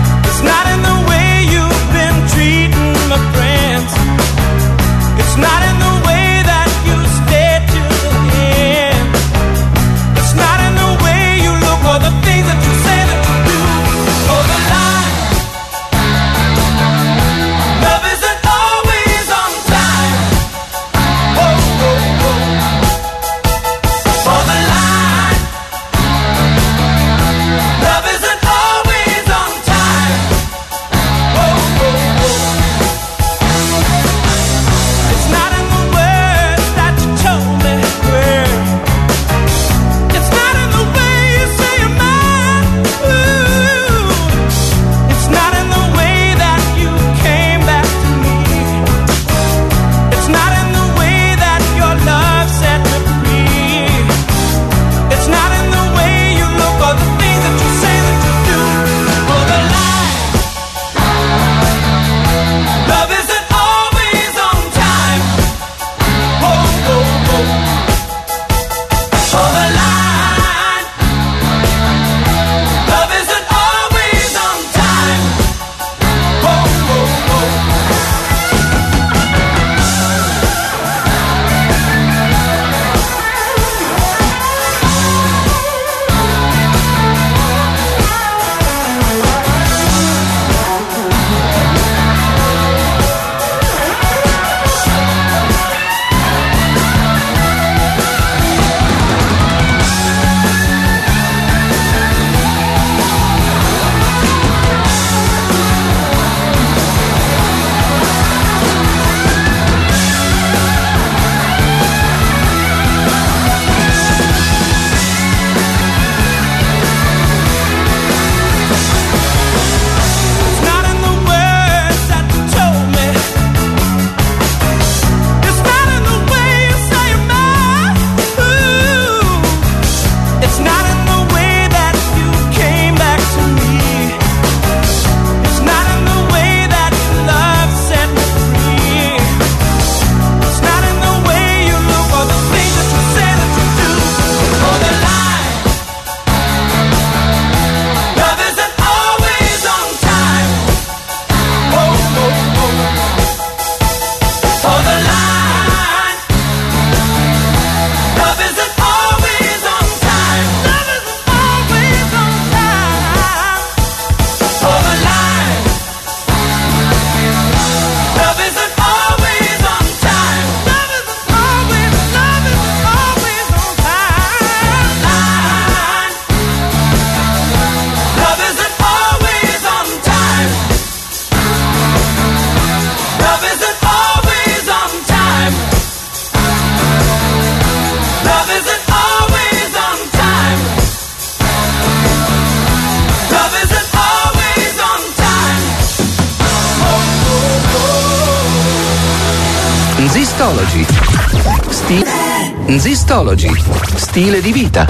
Zistology. Sti- Zistology. Stile di vita.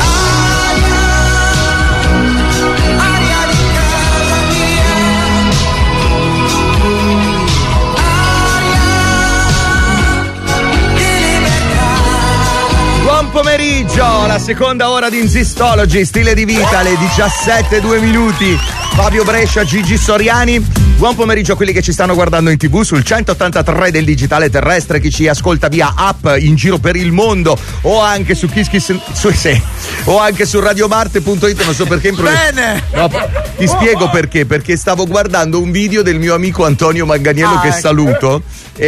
Buon pomeriggio, la seconda ora di Zistology, stile di vita, alle diciassette e due minuti. Fabio Brescia, Gigi Soriani. Buon pomeriggio a quelli che ci stanno guardando in tv sul centottantatré del digitale terrestre, chi ci ascolta via app in giro per il mondo o anche su Kiss Kiss su, sì, o anche su radiomarte punto it. Non so perché in Bene! No, ti spiego perché, perché stavo guardando un video del mio amico Antonio Manganiello, ah, che ecco. saluto,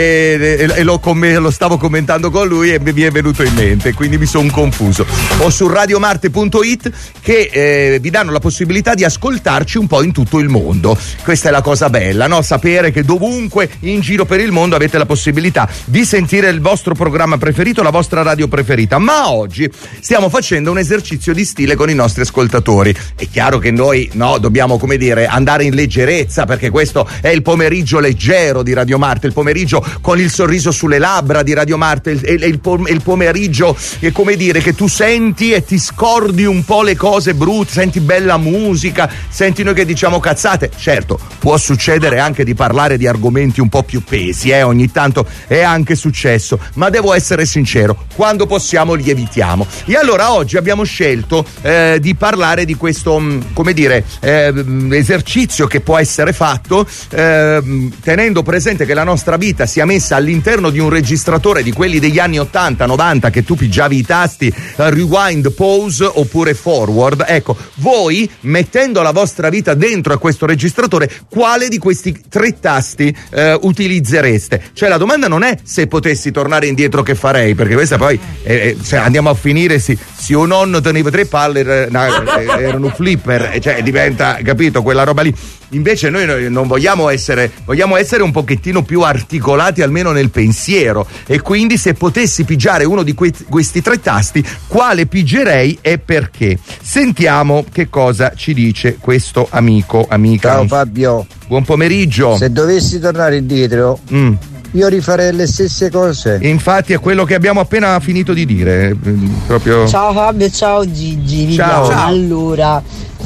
e, e, e lo, com- lo stavo commentando con lui e mi è venuto in mente, quindi mi sono confuso. O su radiomarte punto it, che eh, vi danno la possibilità di ascoltarci un po' in tutto il mondo. Questa è la cosa bella, no? Sapere che dovunque in giro per il mondo avete la possibilità di sentire il vostro programma preferito, la vostra radio preferita. Ma oggi stiamo facendo un esercizio di stile con i nostri ascoltatori. È chiaro che noi, no, dobbiamo, come dire, andare in leggerezza, perché questo è il pomeriggio leggero di Radio Marte, il pomeriggio con il sorriso sulle labbra di Radio Marte, il, il, il, pom- il pomeriggio che, come dire, che tu senti e ti scordi un po' le cose brutte, senti bella musica, senti noi che diciamo cazzate. Certo, può succedere anche di parlare di argomenti un po' più pesi, eh, ogni tanto è anche successo, ma devo essere sincero, quando possiamo li evitiamo. E allora oggi abbiamo scelto eh, di parlare di questo, mh, come dire, eh, esercizio che può essere fatto eh, tenendo presente che la nostra vita sia messa all'interno di un registratore di quelli degli anni ottanta novanta, che tu pigiavi i tasti eh, rewind, pause oppure forward. Ecco, voi mettendo la vostra vita dentro a questo registratore, quale di questi tre tasti eh, utilizzereste? Cioè la domanda non è se potessi tornare indietro che farei, perché questa poi eh, se andiamo a finire si, se o nonno teneva tre palle eh, erano flipper, cioè diventa, capito, quella roba lì. Invece noi, noi non vogliamo essere, vogliamo essere un pochettino più articolati almeno nel pensiero, e quindi se potessi pigiare uno di que- questi tre tasti, quale pigerei e perché? Sentiamo che cosa ci dice questo amico, amica. Ciao Fabio. Buon pomeriggio. Se dovessi tornare indietro, mm. io rifarei le stesse cose. Infatti è quello che abbiamo appena finito di dire, proprio. Ciao Fabio, ciao Gigi. Ciao. Ciao. Allora,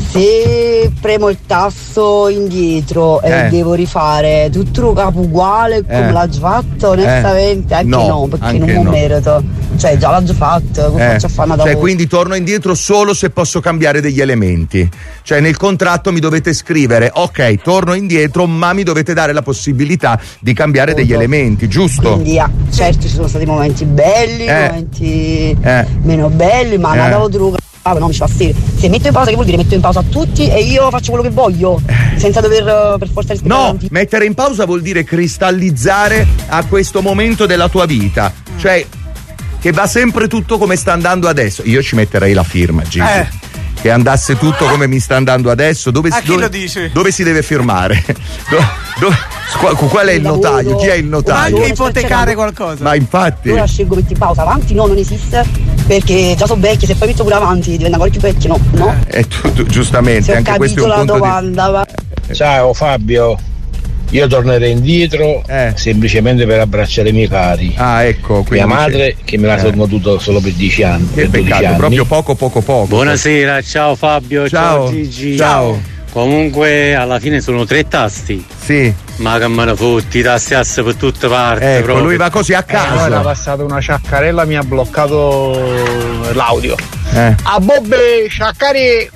se premo il tasto indietro e eh. devo rifare tutto il capo uguale come eh. l'ho già fatto, onestamente eh. anche no, no, perché anche non mi no. merito. Cioè già l'ho già fatto, come eh. faccio a fare una Cioè dopo? quindi torno indietro solo se posso cambiare degli elementi. Cioè nel contratto mi dovete scrivere ok, torno indietro, ma mi dovete dare la possibilità di cambiare degli elementi, giusto? Quindi ah, certo ci sono stati momenti belli, Eh. momenti Eh. meno belli, ma Eh. una dopo druga. No, mi fa stare. Se metto in pausa, che vuol dire? Metto in pausa tutti e io faccio quello che voglio, senza dover uh, per forza rispettare. No, mettere in pausa vuol dire cristallizzare a questo momento della tua vita. Cioè, che va sempre tutto come sta andando adesso. Io ci metterei la firma, Gigi. Eh. Che andasse tutto come mi sta andando adesso. Dove, A chi dove, lo dici? dove si deve firmare? Dove, dove, qual, qual è il notaio? Chi è il Ma notaio? anche ipotecare qualcosa. Ma infatti. Ora scelgo metti in pausa, avanti no, non esiste, perché già sono vecchie, se poi metto pure avanti diventa ancora più vecchio, no, no. Eh, tu, tu, giustamente, Se ho anche questo è un capito la punto di... domanda, va. Ciao Fabio, io tornerei indietro eh. semplicemente per abbracciare i miei cari. Ah, ecco, mia madre c'è. che me l'ha eh. tornato solo per dieci anni. Che per peccato, anni. proprio poco poco poco. Buonasera, ciao Fabio, ciao, ciao Gigi. Ciao. Comunque alla fine sono tre tasti. Sì. Ma che me ne fotti, i tasti ass per tutte parti. Ecco, proprio. lui va così a caso. Eh, era passata una sciaccarella, mi ha bloccato l'audio. Eh. A Bobbe sciaccare.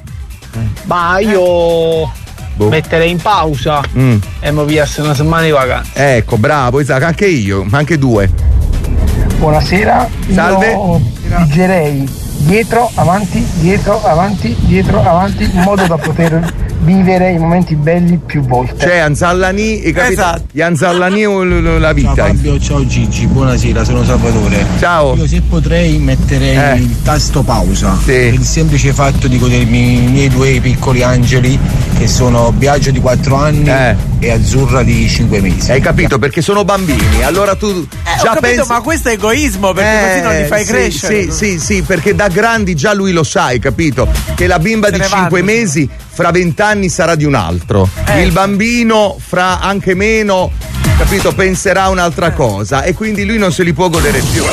Ma io boh. metterei in pausa mm. e mi piace una settimana di vacanza. Ecco, bravo Isaac, anche io, anche due. Buonasera. Salve. Io pigerei dietro, avanti, dietro, avanti, dietro, avanti, in modo da poter vivere i momenti belli più volte. Cioè Anzallani, esatto. Gli Anzallani la vita. Ciao Fabio, ciao Gigi, buonasera, sono Salvatore. Ciao. Io se potrei metterei eh. il tasto pausa, sì. per il semplice fatto di godermi i miei due piccoli angeli, che sono Biagio di quattro anni eh. e Azzurra di cinque mesi. Hai capito? Perché sono bambini, allora tu eh, già ho capito, pensi... ma questo è egoismo, perché eh, così non li fai sì, crescere. Sì, sì, sì, perché da grandi già lui lo sa, hai capito? Che la bimba Se di cinque mesi fra vent'anni sarà di un altro. Eh. Il bambino fra anche meno capito, penserà un'altra cosa e quindi lui non se li può godere più.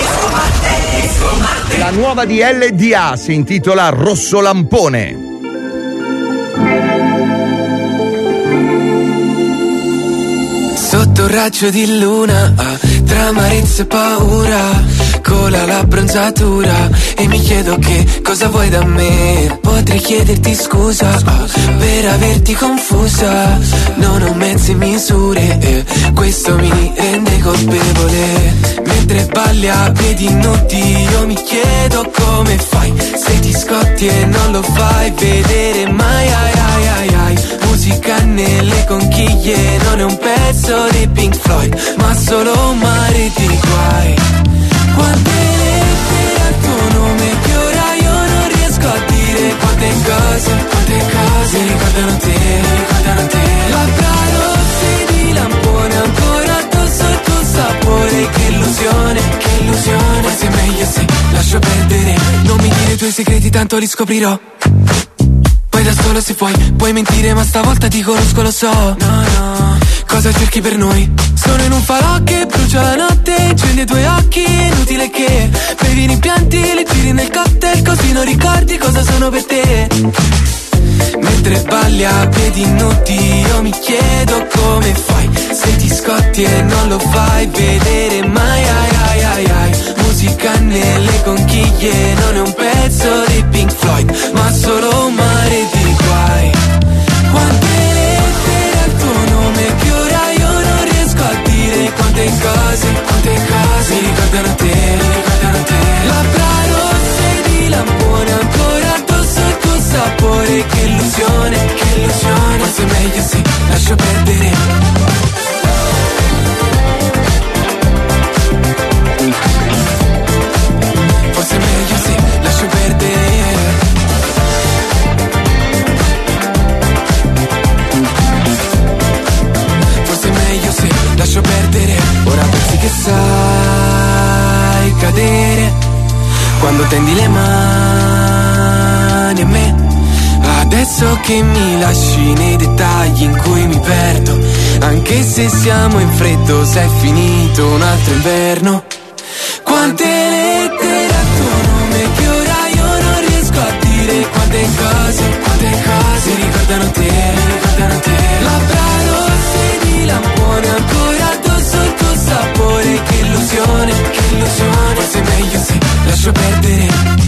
La nuova di L D A si intitola Rosso Lampone. Sotto un raggio di luna, tra amarezza e paura, cola la bronzatura e mi chiedo che cosa vuoi da me. Potrei chiederti scusa per averti confusa, non ho mezze misure e questo mi rende colpevole. Mentre balli a piedi nudi io mi chiedo come fai, se ti scotti e non lo fai vedere mai. Ai ai ai ai, musica nelle conchiglie, non è un pezzo di Pink Floyd, ma solo un mare di guai. Quante lettere al tuo nome che ora io non riesco a dire. Quante cose, quante cose mi ricordano te, mi ricordano te. Labbra rosse di lampone ancora addosso al tuo sapore. Che illusione, che illusione. Forse è meglio se lascio perdere. Non mi dire i tuoi segreti, tanto li scoprirò. Poi da solo se puoi, puoi mentire ma stavolta ti conosco, lo so. No, no, cosa cerchi per noi? Sono in un falò che brucia la notte, incendi i tuoi occhi, inutile che bevi in impianti, li giri nel cocktail, così non ricordi cosa sono per te. Mentre balli a piedi nudi io mi chiedo come fai, se ti scotti e non lo fai vedere mai. Ai ai ai ai, musica nelle conchiglie, non è un pezzo di Pink Floyd, ma solo un mare di guai. Quante lettere al tuo nome che ora io non riesco a dire. Quante cose, quante cose mi ricordano te, mi ricordano te. Labbra rosse di lampone ancora addosso al tuo sapore. Che illusione, che illusione. Forse è meglio se lascio perdere. Forse è meglio se lascio perdere. Forse è meglio se lascio perdere. Ora pensi che sai cadere quando tendi le mani a me. Adesso che mi lasci nei dettagli in cui mi perdo, anche se siamo in freddo, se è finito un altro inverno. Quante lettere al tuo nome che ora io non riesco a dire. Quante cose, quante cose mi ricordano te, mi ricordano te. Labbra rosse di lampone ancora addosso al tuo sapore. Che illusione, che illusione. Forse è meglio se lascio perdere.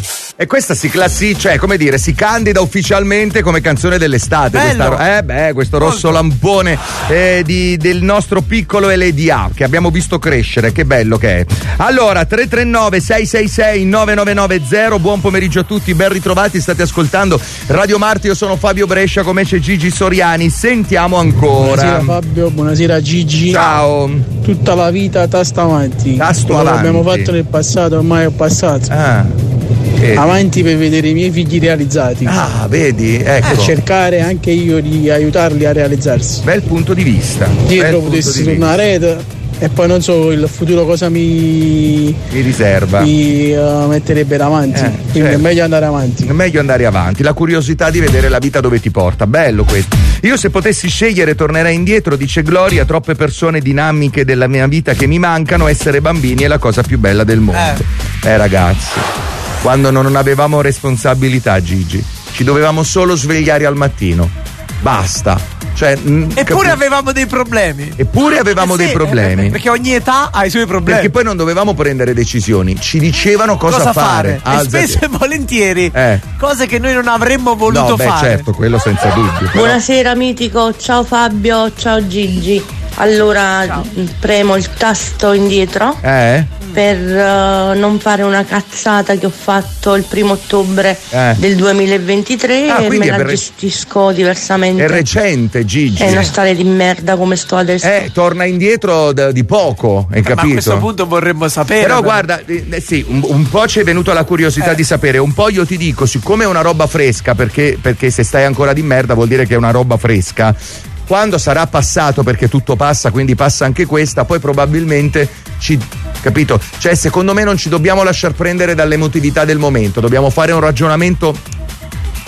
E questa si classi, cioè come dire, si candida ufficialmente come canzone dell'estate. Questa, eh beh, questo Rosso Lampone eh, di, del nostro piccolo L D A che abbiamo visto crescere, che bello che è. Allora, tre tre nove sei sei sei nove nove nove zero, buon pomeriggio a tutti, ben ritrovati, state ascoltando Radio Marti, io sono Fabio Brescia, come c'è Gigi Soriani, sentiamo ancora. Buonasera Fabio, buonasera Gigi. Ciao. Tutta la vita tasto avanti. Tasto quello avanti. Che abbiamo fatto nel passato, ormai è passato. Ah. Vedi. Avanti per vedere i miei figli realizzati. Ah, vedi? Ecco. E cercare anche io di aiutarli a realizzarsi. Bel punto di vista. Dietro potessi tornare rete e poi non so il futuro cosa mi, mi riserva. Mi uh, metterebbe davanti. Eh, Quindi certo. è meglio andare avanti. È meglio andare avanti. La curiosità di vedere la vita dove ti porta. Bello questo. Io se potessi scegliere tornerei indietro, dice Gloria, troppe persone dinamiche della mia vita che mi mancano, essere bambini è la cosa più bella del mondo. Eh, eh ragazzi. Quando non avevamo responsabilità, Gigi, ci dovevamo solo svegliare al mattino, basta. Cioè, eppure capi- avevamo dei problemi. Eppure avevamo eh sì, dei problemi. Eh, perché ogni età ha i suoi problemi. Perché poi non dovevamo prendere decisioni, ci dicevano cosa, cosa fare. fare. E spesso e volentieri eh. cose che noi non avremmo voluto no, beh, fare. Certo, quello senza dubbio. Però... Buonasera mitico, ciao Fabio, ciao Gigi. Allora ciao. Premo il tasto indietro. Eh? Per uh, non fare una cazzata che ho fatto il primo ottobre eh. del duemilaventitré ah, e me la re... gestisco diversamente. È recente, Gigi. È una storia di merda come sto adesso. Eh, torna indietro d- di poco, hai capito? Ma a questo punto vorremmo sapere. Però, però. guarda, eh, sì, un, un po' ci è venuta la curiosità eh. di sapere, un po' io ti dico, siccome è una roba fresca, perché, perché se stai ancora di merda vuol dire che è una roba fresca. Quando sarà passato, perché tutto passa, quindi passa anche questa, poi probabilmente ci, capito? Cioè, secondo me non ci dobbiamo lasciar prendere dall'emotività del momento, dobbiamo fare un ragionamento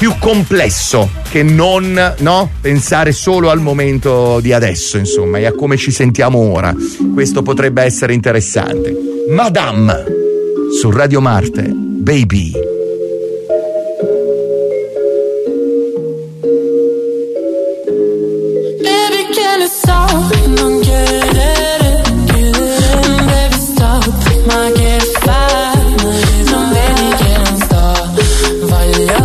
più complesso che non, no, pensare solo al momento di adesso, insomma, e a come ci sentiamo ora. Questo potrebbe essere interessante. Madame su Radio Marte, Baby. Baby, che ne so, non chiedere, chiedere, baby stop, ma che fai? Non vedi che non sto, voglio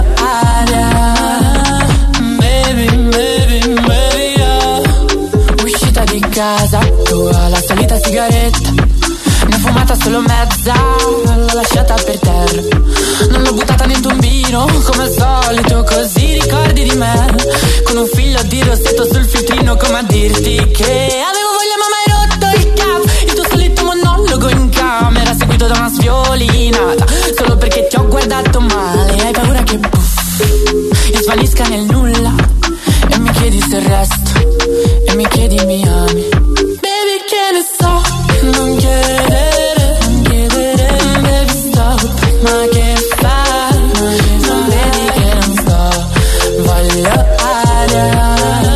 aria, baby, baby, baby, oh. Uscita di casa, tua la solita sigaretta, ne ho fumata solo mezza, l'ho lasciata per terra, non l'ho buttata nel tombino, come al solito, così ricordi di me, con un figlio di rossetto sul filtrino, come a dirti che avevo voglia ma mai rotto il capo, il tuo solito monologo in camera, seguito da una sviolinata, solo perché ti ho guardato male, hai paura che puff, io svanisca nel nulla, e mi chiedi se resto, e mi chiedi mi ami, baby che ne so, non chiedere, non chiedere, baby stop, ma che fai, non vedi che non sto, voglio aria,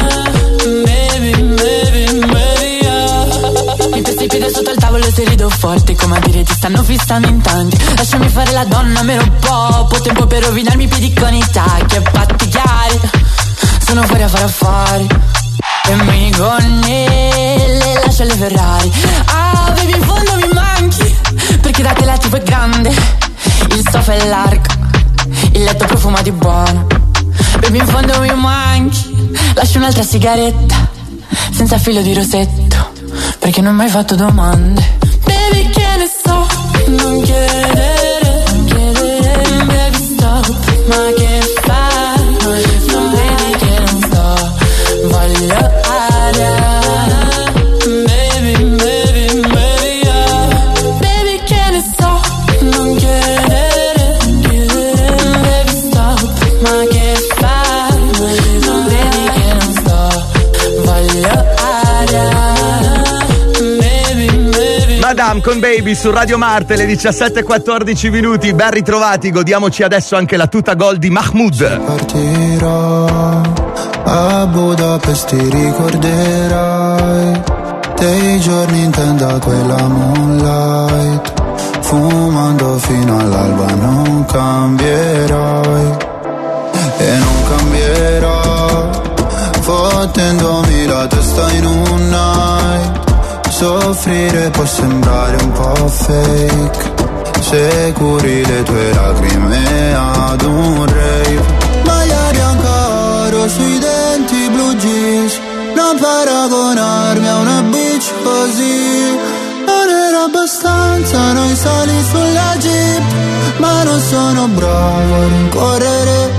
baby, baby, baby, oh. Mi pesi i piedi sotto il tavolo e ti rido forte, come a dire ti stanno fissando in tanti, lasciami fare la donna meno poco tempo per rovinarmi i piedi con i tacchi e patti chiari, sono fuori a fare affari, e mi gonnelle, lascia le Ferrari, ah baby in fondo mi manchi, perché da te la tipo è grande, il sofa è largo, il letto profuma di buono, baby in fondo mi manchi, lascio un'altra sigaretta, senza filo di rosetto, perché non mi hai fatto domande, baby che ne so, non chiedere, non chiedere, baby stop, ma che fai, non vedi che non sto, voglio aria, baby, baby, baby, oh. Baby che ne so, non chiedere, non chiedere, baby stop, ma che fai, non vedi che non sto, voglio aria, baby, baby. Madame con Baby su Radio Marte, le diciassette e quattordici minuti, ben ritrovati, godiamoci adesso anche la tuta gol di Mahmood. Partirò a Budapest, ti ricorderai dei giorni in tenda, quella moonlight, fumando fino all'alba, non cambierai e non cambierò, fottendomi la testa in un night, soffrire può sembrare un po' fake, se curi le tue lacrime ad un rave, maglia bianca oro sui denti, blu jeans, non paragonarmi a una bitch così, non era abbastanza noi sali sulla jeep, ma non sono bravo a rincorrere.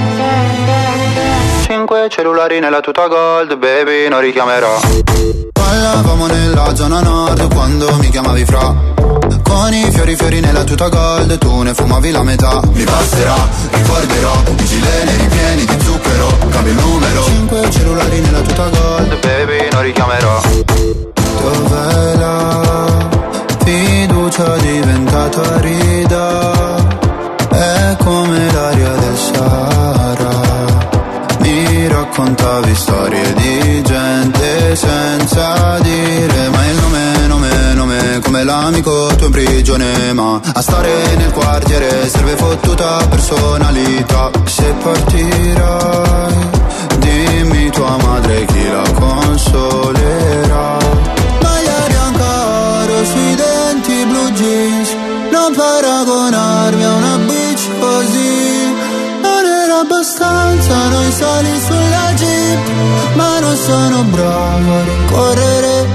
Cinque cellulari nella tuta gold, baby non richiamerò. Parlavamo nella zona nord quando mi chiamavi fra, con i fiori fiori nella tuta gold, tu ne fumavi la metà. Mi passerà, ricorderò, i gileni ripieni di zucchero, cambio il numero. Cinque cellulari nella tuta gold, baby non richiamerò. Dov'è la fiducia diventata rida, è come l'aria del Sahara, mi raccontavi storie di gente senza dire mai il nome, nome, nome, come l'amico tuo in prigione, ma a stare nel quartiere serve fottuta personalità. Se partirai, dimmi tua madre chi la consolerà. Maglia bianca oro sui denti, blu jeans, non paragonarmi a una bitch così, non era abbastanza noi sali sulla jeep, ma non sono bravo a rincorrere.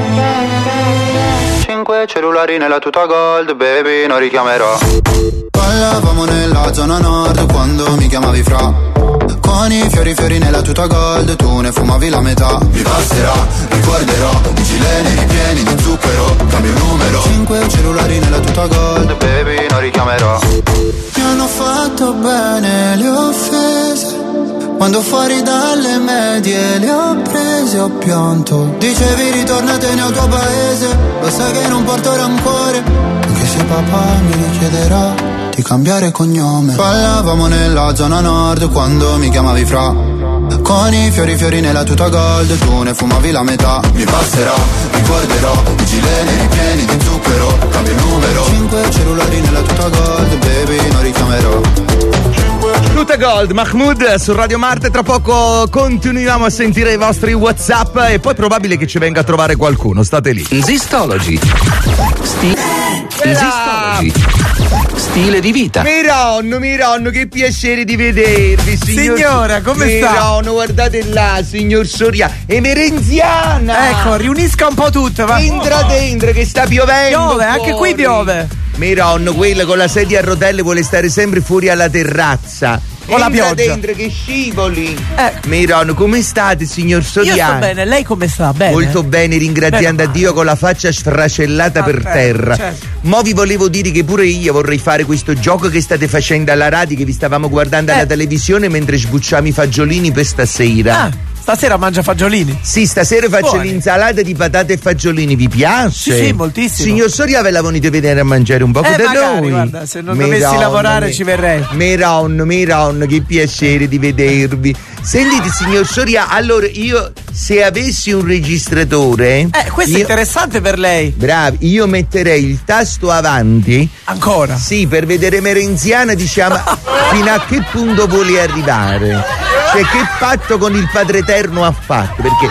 Cinque cellulari nella tuta gold, baby non richiamerò. Parlavamo nella zona nord quando mi chiamavi fra, con i fiori fiori nella tuta gold, tu ne fumavi la metà. Mi passerà, ricorderò, i gileni ripieni di zucchero, cambio il numero. Cinque cellulari nella tuta gold, baby non richiamerò. Mi hanno fatto bene le offese, quando fuori dalle medie le ho prese, ho pianto. Dicevi ritornatene al tuo paese, lo sai che non porto rancore, anche se papà mi richiederà di cambiare cognome. Ballavamo nella zona nord quando mi chiamavi fra. Con i fiori fiori nella tuta gold, tu ne fumavi la metà. Mi passerà, ricorderò, i gileni ripieni di zucchero. Cambio il numero, cinque cellulari nella tuta gold, baby non richiamerò. Tuta Gold, Mahmood su Radio Marte. Tra poco continuiamo a sentire i vostri WhatsApp e poi è probabile che ci venga a trovare qualcuno. State lì. Zistology. Sti- Zistology. Stile di vita. Mironno, Mironno, che piacere di vedervi, signor. Signora, come Mironno, sta? Mironno, guardate là, signor Soria. Emerenziana. Ecco, riunisca un po' tutto. Va. Entra dentro che sta piovendo. Piove, anche qui piove. Mironno, quella con la sedia a rotelle vuole stare sempre fuori alla terrazza. Con la pioggia dentro che scivoli. Eh. Mironno, come state, signor Soriano? Io sto bene, lei come sta? Bene? Molto bene, ringraziando bene, a Dio con la faccia sfracellata ah, per certo, terra. Certo. Mo vi volevo dire che pure io vorrei fare questo gioco che state facendo alla radio, che vi stavamo guardando eh. alla televisione mentre sbucciamo i fagiolini per stasera. Ah. Stasera mangia fagiolini? Sì, stasera faccio Buoni. l'insalata di patate e fagiolini, vi piace? Sì, sì, moltissimo. Signor Soria, ve la venite a vedere a mangiare un po' eh, da magari, noi? Guarda, se non Mironno, dovessi lavorare mi... ci verrei. Mironno, Mironno, che piacere di vedervi. Sentite, signor Soria, allora io se avessi un registratore. Eh, questo io... è interessante per lei. Bravi, io metterei il tasto avanti. Ancora? Sì, per vedere Merenziana, diciamo, fino a che punto vuole arrivare. Cioè, che patto con il Padre Eterno ha fatto? Perché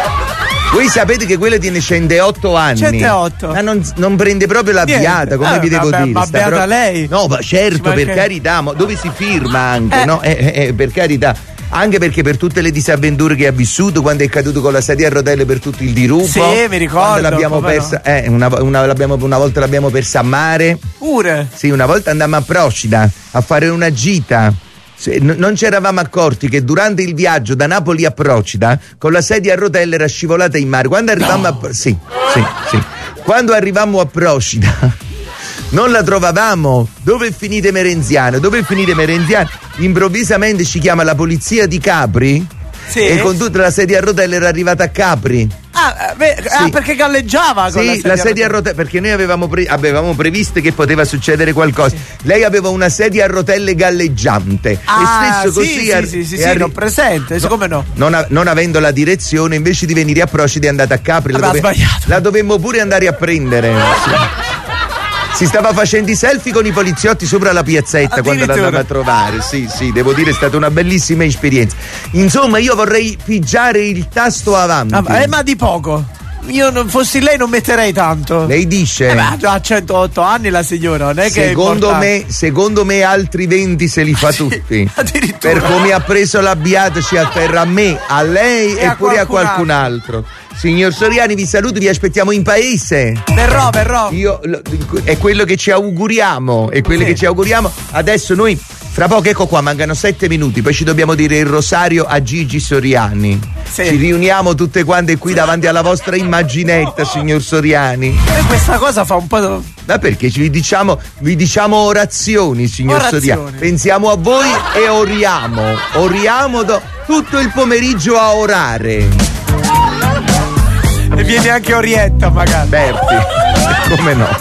voi sapete che quella tiene centootto anni. centootto Ma non, non prende proprio la fiata, come eh, vi devo vabbè, dire. Ma beata pro... lei. No, ma certo, ma per che... carità, ma dove si firma anche, eh. no? Eh, eh, eh, per carità. Anche perché per tutte le disavventure che ha vissuto, quando è caduto con la sedia a rotelle per tutto il dirupo. Sì, mi ricordo. Quando l'abbiamo persa, no? eh, una, una, l'abbiamo, una volta l'abbiamo persa a mare. Pure? Sì, una volta andammo a Procida a fare una gita. Non ci eravamo accorti che durante il viaggio da Napoli a Procida con la sedia a rotelle era scivolata in mare. Quando arrivammo no. a sì, sì, sì. Quando arrivammo a Procida non la trovavamo. Dove è finita Merenziana? Dove è finita Merenziana? Improvvisamente ci chiama la polizia di Capri. Sì. E con tutta la sedia a rotelle era arrivata a Capri. Ah, beh, sì. ah perché galleggiava con sì, la sedia, la sedia a rotelle, perché noi avevamo, pre- avevamo previsto che poteva succedere qualcosa. Sì. Lei aveva una sedia a rotelle galleggiante. Ah, e stesso sì, così sì, ar- sì, sì, sì, arri- non presente, no, come no? Non, a- non avendo la direzione, invece di venire a Procida è andata a Capri. La, dove- la dovemmo pure andare a prendere. Sì. Si stava facendo i selfie con i poliziotti sopra la piazzetta quando l'andava a trovare. Sì, sì, devo dire, è stata una bellissima esperienza. Insomma, io vorrei pigiare il tasto avanti. Ah, eh, ma di poco. Io non fossi lei non metterei tanto. Lei dice? Eh, ma già ha centootto anni la signora, non è che secondo è me, secondo me altri venti se li fa tutti. Addirittura. Per come ha preso l'abbiato ci afferra a me, a lei e, e a pure a qualcun altro. altro. Signor Soriani, vi saluto, vi aspettiamo in paese. Verrò, verrò. Io, è quello che ci auguriamo, è quello sì. che ci auguriamo. Adesso noi, fra poco, ecco qua, mancano sette minuti, poi ci dobbiamo dire il rosario a Gigi Soriani. Sì. Ci riuniamo tutte quante qui davanti alla vostra immaginetta, signor Soriani. E questa cosa fa un po'. Ma perché vi diciamo, vi diciamo orazioni, signor orazioni. Soriani. Pensiamo a voi e oriamo. Oriamo do, tutto il pomeriggio a orare. E viene anche Orietta magari. Berti, come no?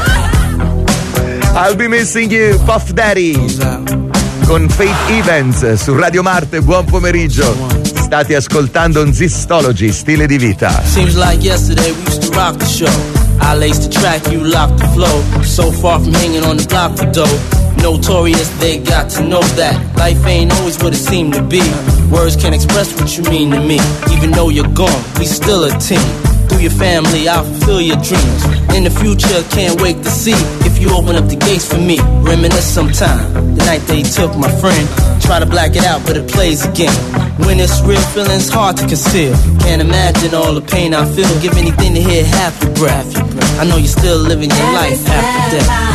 I'll be missing you, Puff Daddy con Faith Evans su Radio Marte. Buon pomeriggio. State ascoltando un Zistology, stile di vita. Seems like yesterday we used to rock the show. I laced the track, you locked the flow. So far from hanging on the block for dough. Notorious, they got to know that life ain't always what it seemed to be. Words can't express what you mean to me. Even though you're gone, we still a team. Through your family, I'll fulfill your dreams. In the future, can't wait to see if you open up the gates for me. Reminisce sometime, the night they took my friend. Try to black it out, but it plays again. When it's real, feeling's hard to conceal. Can't imagine all the pain I feel. Give anything to hear half your breath. I know you're still living your life after death.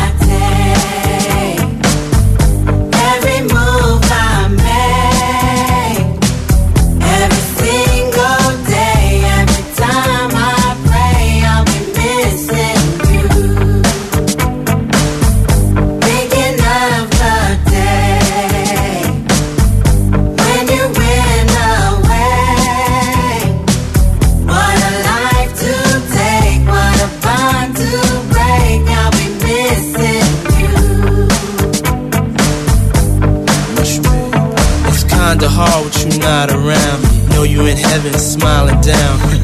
Miss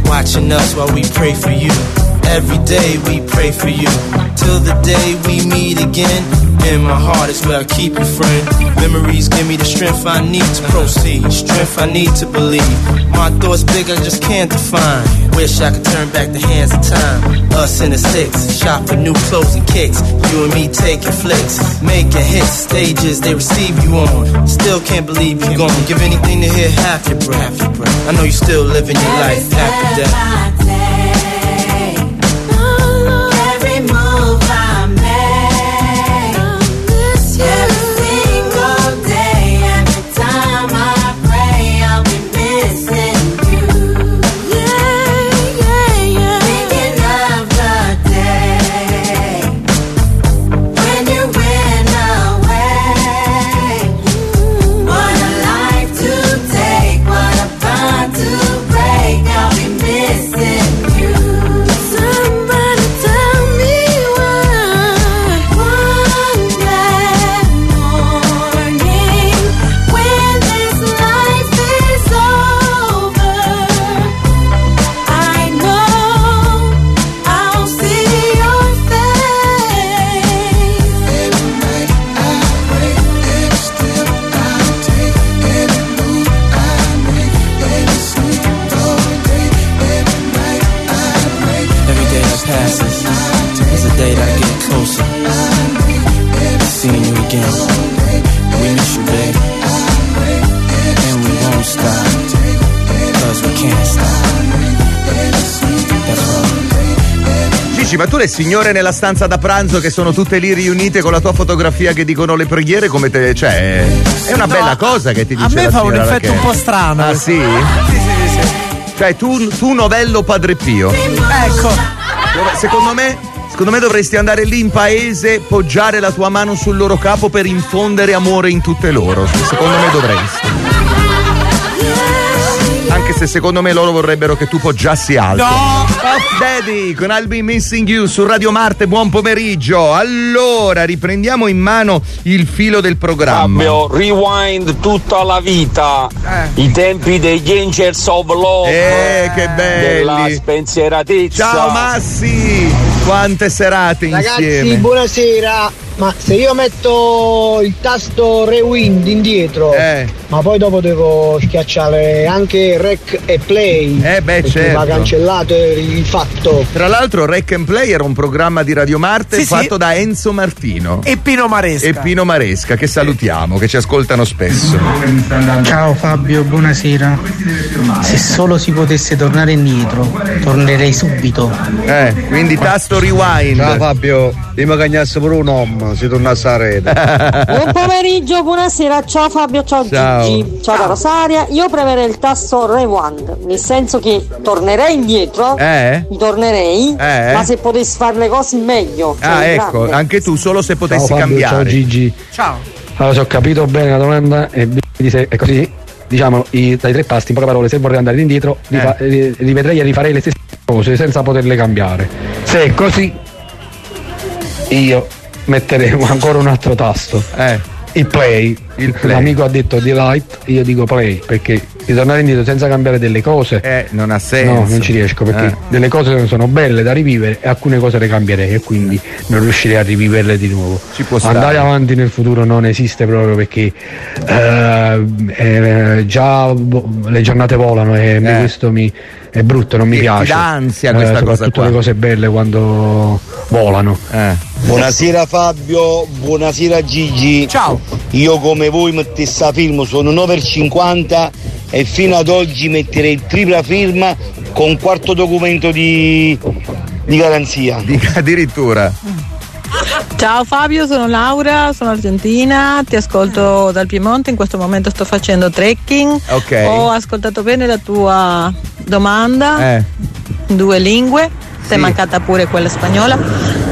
watching us while we pray for you. Every day we pray for you, till the day we meet again. In my heart is where I keep you, friend. Memories give me the strength I need to proceed, strength I need to believe. My thoughts big, I just can't define. Wish I could turn back the hands of time. Us in the six, shop for new clothes and kicks. You and me taking flicks, making hits, stages they receive you on. Still can't believe you're gone. Give anything to hear half your breath. I know you still living your life after death. Ma tu le signore nella stanza da pranzo che sono tutte lì riunite con la tua fotografia che dicono le preghiere, come te, cioè è una no, bella cosa che ti dice. A me la fa un effetto che... un po' strano. Ah sì? Sì, sì, sì. Cioè tu, tu novello Padre Pio. Ecco. Secondo me, secondo me dovresti andare lì in paese, poggiare la tua mano sul loro capo per infondere amore in tutte loro. Secondo me dovresti. Anche se secondo me loro vorrebbero che tu poggiassi alto. No! Puff Daddy con I'll Be Missing You su Radio Marte, buon pomeriggio. Allora, riprendiamo in mano il filo del programma. Fabio, rewind tutta la vita. Eh. I tempi degli Angels of Love. Eh, che belli. Della spensieratezza. Ciao Massi, quante serate Ragazzi, insieme. Ragazzi, buonasera. Ma se io metto il tasto rewind indietro, eh. ma poi dopo devo schiacciare anche rec e play. Eh beh, certo. Va cancellato il fatto. Tra l'altro Rec and Play era un programma di Radio Marte sì, fatto sì. da Enzo Martino e Pino Maresca. E Pino Maresca, che salutiamo, che ci ascoltano spesso. Ciao Fabio, buonasera. Se solo si potesse tornare indietro, tornerei subito. Eh, quindi tasto rewind. Ciao Fabio, io mi cagnasse pure un uomo. Si tornasse a rete. Buon pomeriggio, buonasera, ciao Fabio, ciao, ciao. Gigi, ciao da Rosaria. Io premerei il tasto rewind, nel senso che tornerei indietro, eh? tornerei, eh? ma se potessi fare le cose meglio. Ah, cioè ecco, grande. Anche tu solo se potessi ciao, Fabio, cambiare. Ciao Gigi. Ciao. Allora, se ho capito bene la domanda e è così, diciamo, i, dai tre tasti, in poche parole, se vorrei andare indietro, eh. rifa, rivedrei e rifarei le stesse cose senza poterle cambiare. Se è così, io metteremo ancora un altro tasto, eh. il play. Il play. L'amico ha detto delete, io dico play, perché ritornare indietro senza cambiare delle cose eh, non ha senso. No, non ci riesco, perché eh. delle cose sono belle da rivivere e alcune cose le cambierei e quindi non riuscirei a riviverle di nuovo. Ci può andare stare. avanti nel futuro non esiste proprio, perché eh, eh, già le giornate volano e eh. questo mi è brutto, non mi ti, piace. Ti dà ansia questa eh, cosa soprattutto qua. le cose belle quando volano. Eh. Buonasera Fabio, buonasera Gigi. Ciao. Io come voi mettessi a firma, sono nove e cinquanta e fino ad oggi metterei il tripla firma con quarto documento di, di garanzia. Di, addirittura. Ciao Fabio, sono Laura, sono argentina, ti ascolto dal Piemonte, in questo momento sto facendo trekking. Okay. Ho ascoltato bene la tua domanda, eh. due lingue, ti è sì. mancata pure quella spagnola.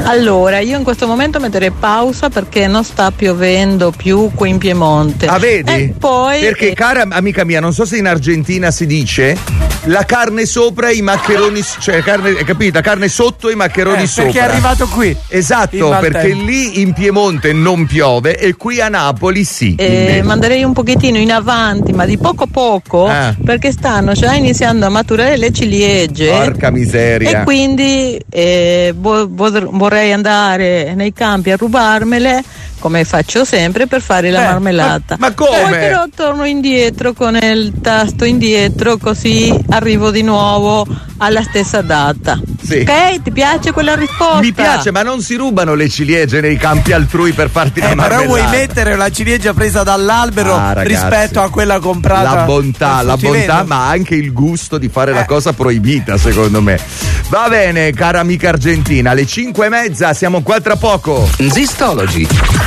Allora, io in questo momento metterei pausa perché non sta piovendo più qui in Piemonte. Ah, vedi? E poi perché, cara amica mia, non so se in Argentina si dice la carne sopra e i maccheroni, cioè carne, hai capito? Carne sotto e i maccheroni eh, sopra. Perché è arrivato qui. Esatto, perché lì in Piemonte non piove e qui a Napoli sì. Eh, manderei un pochettino in avanti, ma di poco poco, ah. perché stanno già iniziando a maturare le ciliegie. Porca miseria. E quindi eh, vo- vo- vorrei andare nei campi a rubarmele, come faccio sempre, per fare la eh, marmellata. Ma, ma come? Poi però torno indietro con il tasto indietro, così arrivo di nuovo alla stessa data. Sì. Ok? Ti piace quella risposta? Mi piace, ma non si rubano le ciliegie nei campi altrui per farti eh, la marmellata. Però vuoi mettere la ciliegia presa dall'albero ah, rispetto a quella comprata? La bontà, la bontà, ma anche il gusto di fare eh. la cosa proibita, secondo me. Va bene, cara amica argentina, alle cinque e mezza siamo qua tra poco. Zistology.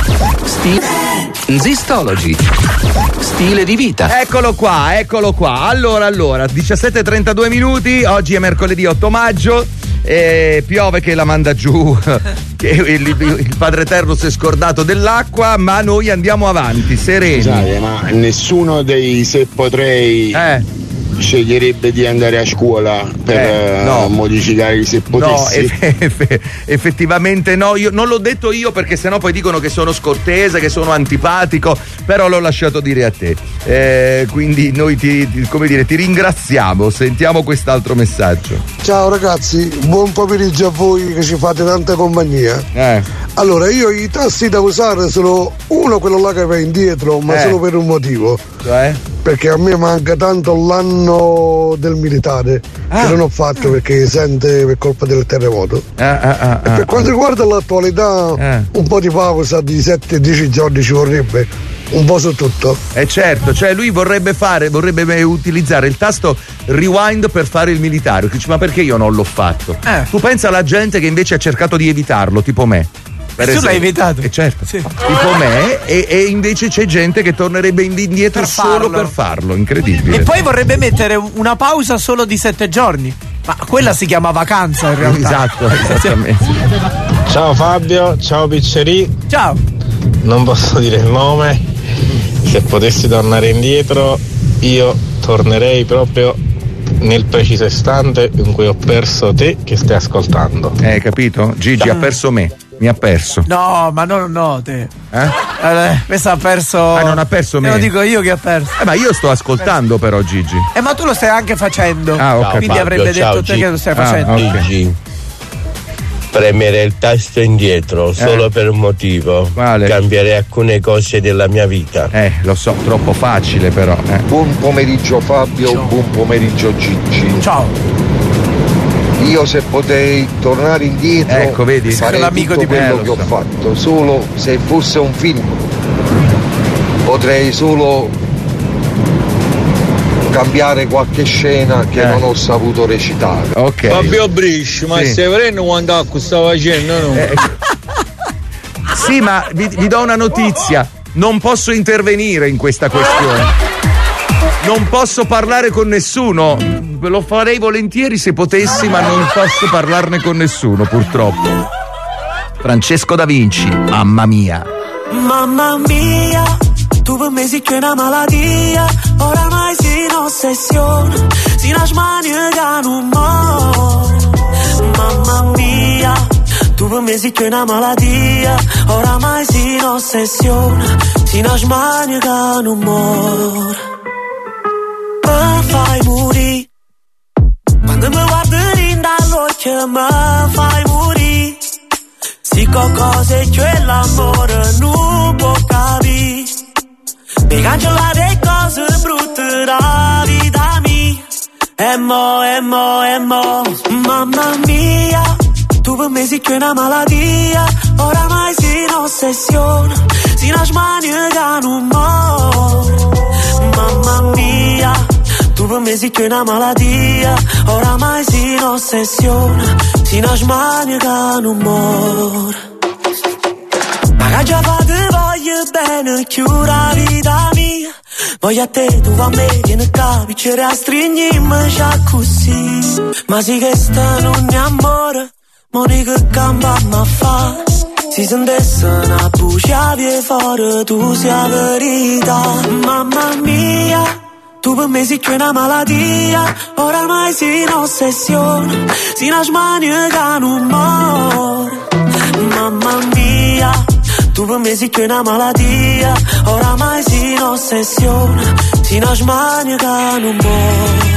Stile. Zistology. Stile di vita. Eccolo qua, eccolo qua. Allora, allora, diciassette e trentadue minuti, oggi è mercoledì otto maggio. E piove che la manda giù, che il, il Padre Eterno si è scordato dell'acqua, ma noi andiamo avanti, sereni. Scusate, ma nessuno dei se potrei eh. sceglierebbe di andare a scuola per eh, no. modificare i se potessi? No, eff- eff- effettivamente no, io non l'ho detto io perché sennò poi dicono che sono scortese, che sono antipatico, però l'ho lasciato dire a te. Eh, quindi noi ti, ti, come dire, ti ringraziamo, sentiamo quest'altro messaggio. Ciao ragazzi, buon pomeriggio a voi che ci fate tanta compagnia. Eh. Allora, io i tassi da usare sono uno quello là che va indietro, ma eh. solo per un motivo. Cioè? Perché a me manca tanto l'anno del militare ah. che non ho fatto perché sente per colpa del terremoto. Ah, ah, ah, e per ah, quanto riguarda l'attualità, ah. un po' di pausa di sette dieci giorni ci vorrebbe, un po' su tutto. Eh certo, cioè lui vorrebbe fare, vorrebbe utilizzare il tasto rewind per fare il militare. Dice, ma perché io non l'ho fatto? Eh. Tu pensa alla gente che invece ha cercato di evitarlo, tipo me. Per tu l'hai evitato? Eh certo, sì. Tipo me, e, e invece c'è gente che tornerebbe indietro per solo farlo. per farlo, incredibile. E poi vorrebbe mettere una pausa solo di sette giorni, ma quella si chiama vacanza in realtà. Esatto, esattamente. Ciao Fabio, ciao Picceri. Ciao. Non posso dire il nome, se potessi tornare indietro io tornerei proprio nel preciso istante in cui ho perso te che stai ascoltando. Eh, capito? Gigi ha perso me. Mi ha perso. No, ma no, no, te. Eh? Eh, questo ha perso. Ah, non ha perso me. Te lo dico io che ha perso. Eh, ma io sto ascoltando però, Gigi. Eh, ma tu lo stai anche facendo. Ah, ok. Quindi Fabio, avrebbe ciao, detto te G- che lo stai ah, facendo. Okay. Gigi, premere il tasto indietro eh. solo per un motivo. Quale? Cambierei alcune cose della mia vita. Eh, lo so, troppo facile però. Eh. Buon pomeriggio Fabio, ciao. Buon pomeriggio Gigi. Ciao. Io se potei tornare indietro, ecco, vedi, farei l'amico tutto di quello me, che ho so. fatto, solo se fosse un film. Potrei solo cambiare qualche scena che eh. non ho saputo recitare. Ok. Fabio Brisci, ma sì. stai vedendo quando acqua sta facendo? No? Eh, sì, ma vi, vi do una notizia. Non posso intervenire in questa questione. Non posso parlare con nessuno. Lo farei volentieri se potessi, ma non posso parlarne con nessuno, purtroppo. Francesco Da Vinci, mamma mia. Mamma mia, tu per me sei che una malattia. Oramai si un'ossessione, si una smania che non muore. Mamma mia, tu per me sei che una malattia. Oramai si un'ossessione, si una smania che non muore. Mi fai morire, quando mi guardi dall'occhio mi fai morire. Se qualcosa è che l'amore non può capire, mi cancellare le cose brutte da vita mia. E mo, e mo, e mo, mamma mia, tu per me sei che una malattia. Oramai sei un'ossessione, sei una smania che non muore. Mamma mia, tu per me sei che una malattia. Oramai sei un'ossessione, sei una smania che non muore. Ma che già fate voglio bene, chiudo la vita mia. Voglio a te, tu a me, vieni qua, piccere a stringermi già così. Ma sì che sta non è amore, Monica gamba ma fa. Si sentisse una buccia fuori tu sia verità. Mamma mia, tu per me sei più una malattia. Oramai sei un'ossessione, sei una smania che non muore. Mamma mia, tu per me sei più una malattia. Oramai sei un'ossessione, sei una smania che non muore.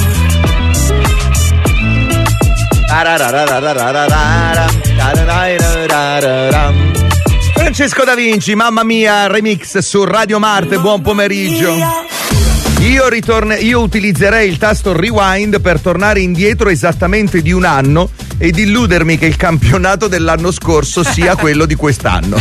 Francesco Da Vinci, mamma mia, remix su Radio Marte, buon pomeriggio. Io, ritorne, io utilizzerei il tasto rewind per tornare indietro esattamente di un anno ed illudermi che il campionato dell'anno scorso sia quello di quest'anno.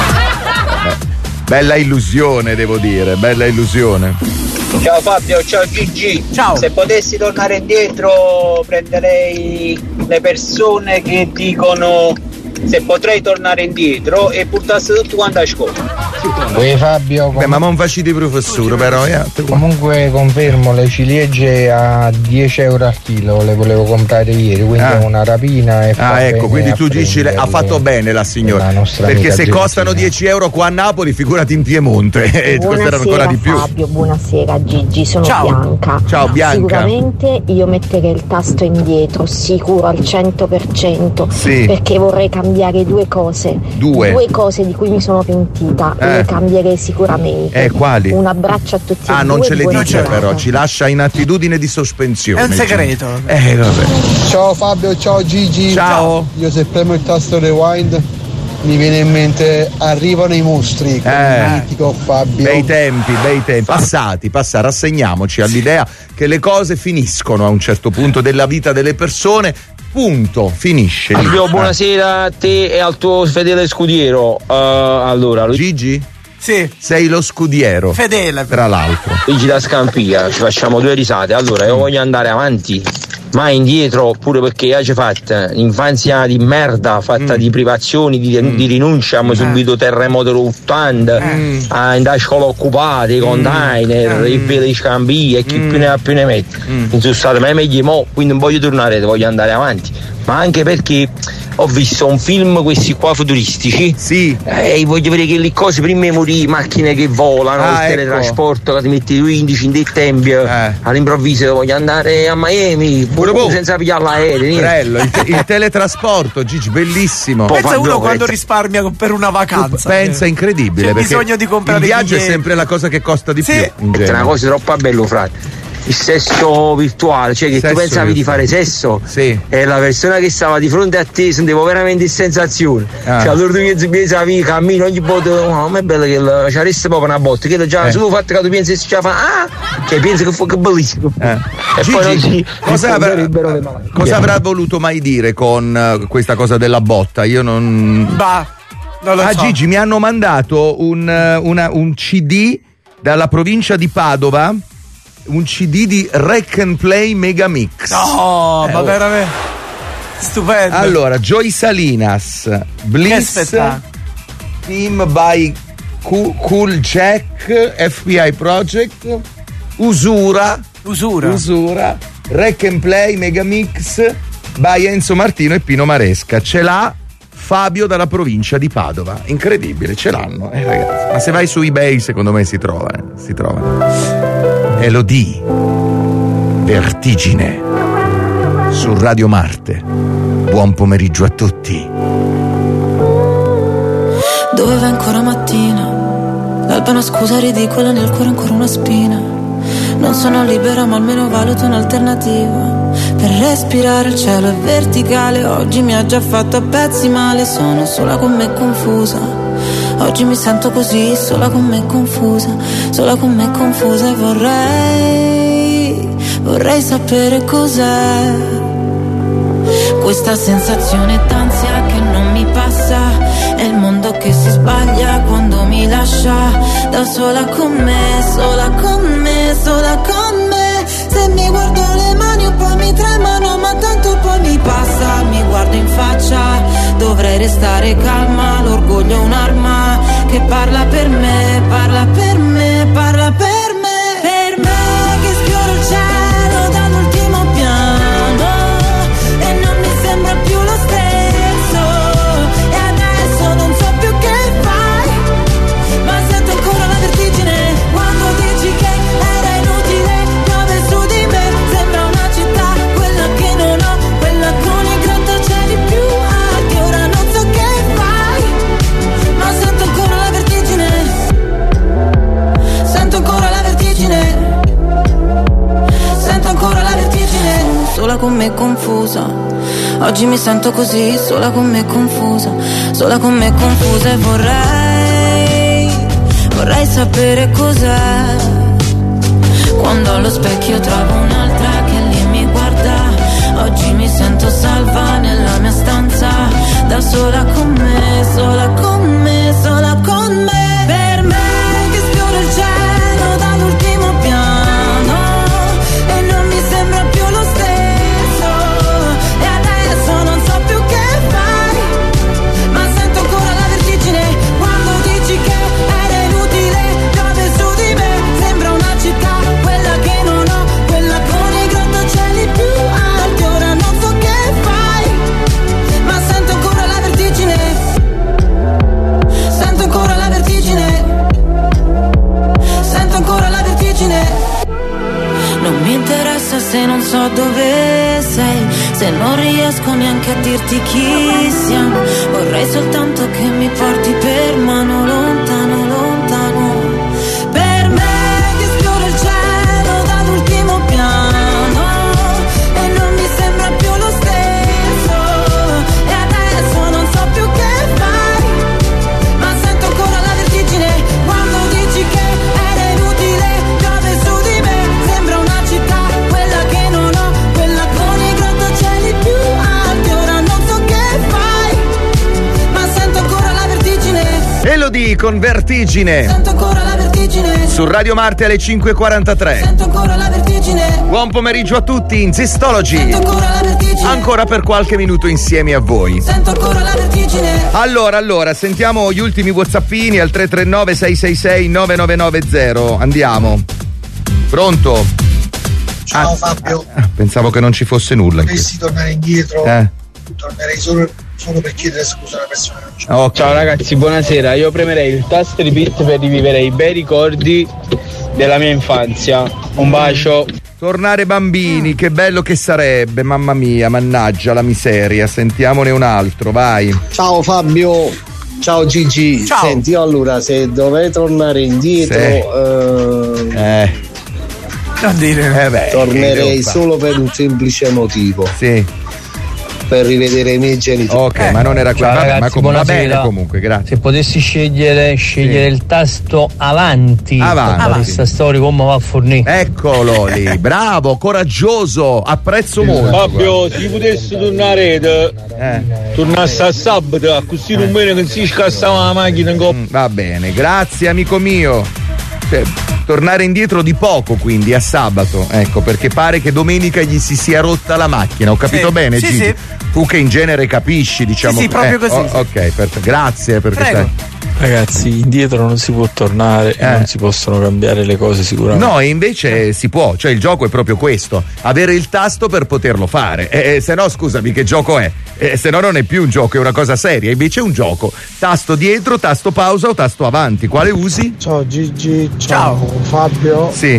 Beh, bella illusione, devo dire, bella illusione. Ciao Fabio, ciao Gigi. Ciao. Se potessi tornare indietro prenderei le persone che dicono se potrei tornare indietro e portassi tutto quanto a scuola. Poi Fabio, com- Beh, ma non facci di professore però eh. Comunque confermo le ciliegie a dieci euro al chilo, le volevo comprare ieri, quindi ah. è una rapina e ah ecco, quindi tu dici ha fatto bene la signora, la perché se costano dieci euro qua a Napoli figurati in Piemonte e costeranno ancora di più. Fabio, buonasera Gigi, sono Ciao. Bianca. Ciao Bianca. Sicuramente io metterei il tasto indietro, sicuro al cento per cento, sì. Perché vorrei cambiare due cose. Due. Due cose di cui mi sono pentita. Eh. Le cambierei sicuramente. Eh, quali? Un abbraccio a tutti ah, e non due. ce le buona dice giornata. però, ci lascia in attitudine di sospensione. È un segreto. Eh, vabbè. Ciao Fabio, ciao Gigi. Ciao. Io se premo il tasto rewind mi viene in mente Arrivano i mostri con Eh. il mitico Fabio. Bei tempi, bei tempi, passati, passati, rassegniamoci all'idea che le cose finiscono a un certo punto della vita delle persone. Punto, finisce. Fabio, buonasera a te e al tuo fedele scudiero. Uh, allora, Gigi? Sì. Sei lo scudiero. Fedele. Tra l'altro. Luigi da Scampia, ci facciamo due risate. Allora, io voglio andare avanti, ma indietro, pure perché io ci fatta un'infanzia di merda, fatta mm. di privazioni, di, mm. di rinuncia, abbiamo mm. subito terremoto ottanta, mm. andare a scuola occupate, i container, mm. i peli di Scampia e chi mm. più ne ha più ne mette. Mm. Non sono stato mai meglio mo, quindi non voglio tornare, voglio andare avanti. Ma anche perché ho visto un film, questi qua futuristici. Sì. E voglio vedere che le cose prima morì, macchine che volano, ah, il ecco. teletrasporto che ti metti tu indici in dei tempi. Eh. All'improvviso voglio andare a Miami, pure senza pigliare l'aereo. Bello, il, te- il teletrasporto, Gigi, bellissimo. Pensa uno quando risparmia per una vacanza. Pensa, incredibile. C'è bisogno di comprare il viaggio biglietti. è sempre la cosa che costa di sì. più. È una cosa troppo bella, frate. Il sesso virtuale, cioè che sesso tu pensavi virtuale. Di fare sesso sì. E la persona che stava di fronte a te sentivo veramente in sensazione. Ah. Cioè allora tu mi pensavi, cammino ogni volta, oh, ma è bello che ci arresti proprio una botta, che già eh. solo fatto che tu pensi che fa, ah, cioè pensi che fu che bellissimo. Eh. E Gigi, poi non si, cosa, avrà, cosa avrà voluto mai dire con uh, questa cosa della botta? Io non. Bah, non lo ah, so. Gigi, mi hanno mandato un, uh, una, un C D dalla provincia di Padova. Un C D di Rec and Play Megamix. No, eh, ma oh. veramente stupendo. Allora, Joy Salinas, Bliss, Team by Cool Jack, F B I Project, Usura, Usura, Usura, Rec and Play Megamix by Enzo Martino e Pino Maresca. Ce l'ha Fabio dalla provincia di Padova. Incredibile, ce l'hanno, eh, ragazzi. Ma se vai su eBay, secondo me si trova, eh, si trova. Elodie, Vertigine, su Radio Marte. Buon pomeriggio a tutti. Dove va ancora mattina? L'alba è una scusa ridicola, nel cuore ancora una spina. Non sono libera ma almeno valuto un'alternativa. Per respirare il cielo è verticale. Oggi mi ha già fatto a pezzi male. Sono sola con me confusa. Oggi mi sento così, sola con me confusa, sola con me confusa e vorrei, vorrei sapere cos'è questa sensazione d'ansia che non mi passa, è il mondo che si sbaglia quando mi lascia da sola con me, sola con me, sola con me. Se mi guardo le mani un po' mi tremano, ma tanto poi mi passa, mi guardo in faccia, dovrei restare calma, l'orgoglio è un'arma che parla per me, parla per me, parla per me, per me che sfioro il cielo dall'ultimo piano e non mi sembra più lo stesso. Oggi mi sento così, sola con me confusa, sola con me confusa e vorrei, vorrei sapere cos'è. Quando allo specchio trovo un'altra che lì mi guarda. Oggi mi sento salva nella mia stanza, da sola con me, sola con me, sola con me. Per me che sfiora il cielo dall'ultimo piano e non mi sembra più lo stesso. E adesso non so più che fai, ma sento ancora la vertigine quando dici che era inutile. Piove su di me, sembra una città, quella che non ho, quella con i grattacieli più alti. Ora non so che fai, ma sento ancora la vertigine. Sento ancora la vertigine. Sento ancora la vertigine. Non mi interessa se non so dove sei, se non riesco neanche a dirti chi siamo. Vorrei soltanto che mi porti per mano lontano, lontano. Per me che sfiora il cielo dall'ultimo piano e non mi sembra più lo stesso. E adesso non so più che fai, ma sento ancora la vertigine quando dici che era inutile. Piove su di me, sembra una città, quella che non ho, quella con i grattacieli più alti. Ora non so che fai, ma sento ancora la vertigine. Elodie con Vertigine. Sento ancora la vertigine. Su Radio Marte alle cinque e quarantatré. Sento ancora la vertigine. Buon pomeriggio a tutti in Zistology. Sento ancora la vertigine. Ancora per qualche minuto insieme a voi. Sento ancora la vertigine. Allora, allora, sentiamo gli ultimi whatsappini al tre tre nove sei sei sei nove nove nove zero. Andiamo. Pronto? Ciao Ah, Fabio, ah, pensavo che non ci fosse nulla. in dovessi tornare indietro, Eh. tornerei solo, solo per chiedere scusa alla persona che non c'è. Ok. Ciao ragazzi, buonasera. Io premerei il tasto repeat per rivivere i bei ricordi della mia infanzia. Un bacio. Tornare bambini, che bello che sarebbe, mamma mia, mannaggia la miseria. Sentiamone un altro, vai. Ciao Fabio, ciao Gigi. Ciao. Senti, io allora se dovrei tornare indietro, Sì. eh, Eh. Non dire. Eh beh, che tornerei devo fare? solo per un semplice motivo. Sì. Per rivedere i miei genitori. Ok, ma non era quello. Ciao Vabbè, ragazzi, ma com- va buonasera. bene comunque, grazie. Se potessi scegliere, scegliere il tasto avanti, Avanti. per questa storia come va a fornire. Eccolo lì, bravo, coraggioso, apprezzo molto. Fabio, se potessi tornare, Eh. tornasse a sabato, così non bene che si scassava la macchina in coppa. Mm, va bene, grazie amico mio. Cioè, tornare indietro di poco quindi a sabato, ecco, perché pare che domenica gli si sia rotta la macchina, ho capito Sì. bene Sì, Gigi? sì. Tu che in genere capisci, diciamo. Sì, sì, proprio eh, così, oh, sì. Ok, perfetto, grazie perché Prego. sai. Ragazzi, indietro non si può tornare e Eh. non si possono cambiare le cose sicuramente. No, e invece si può, cioè il gioco è proprio questo, avere il tasto per poterlo fare. E, e se no, scusami, che gioco è? E, se no non è più un gioco, è una cosa seria, invece è un gioco. Tasto dietro, tasto pausa o tasto avanti, quale usi? Ciao Gigi, ciao, Fabio. Sì.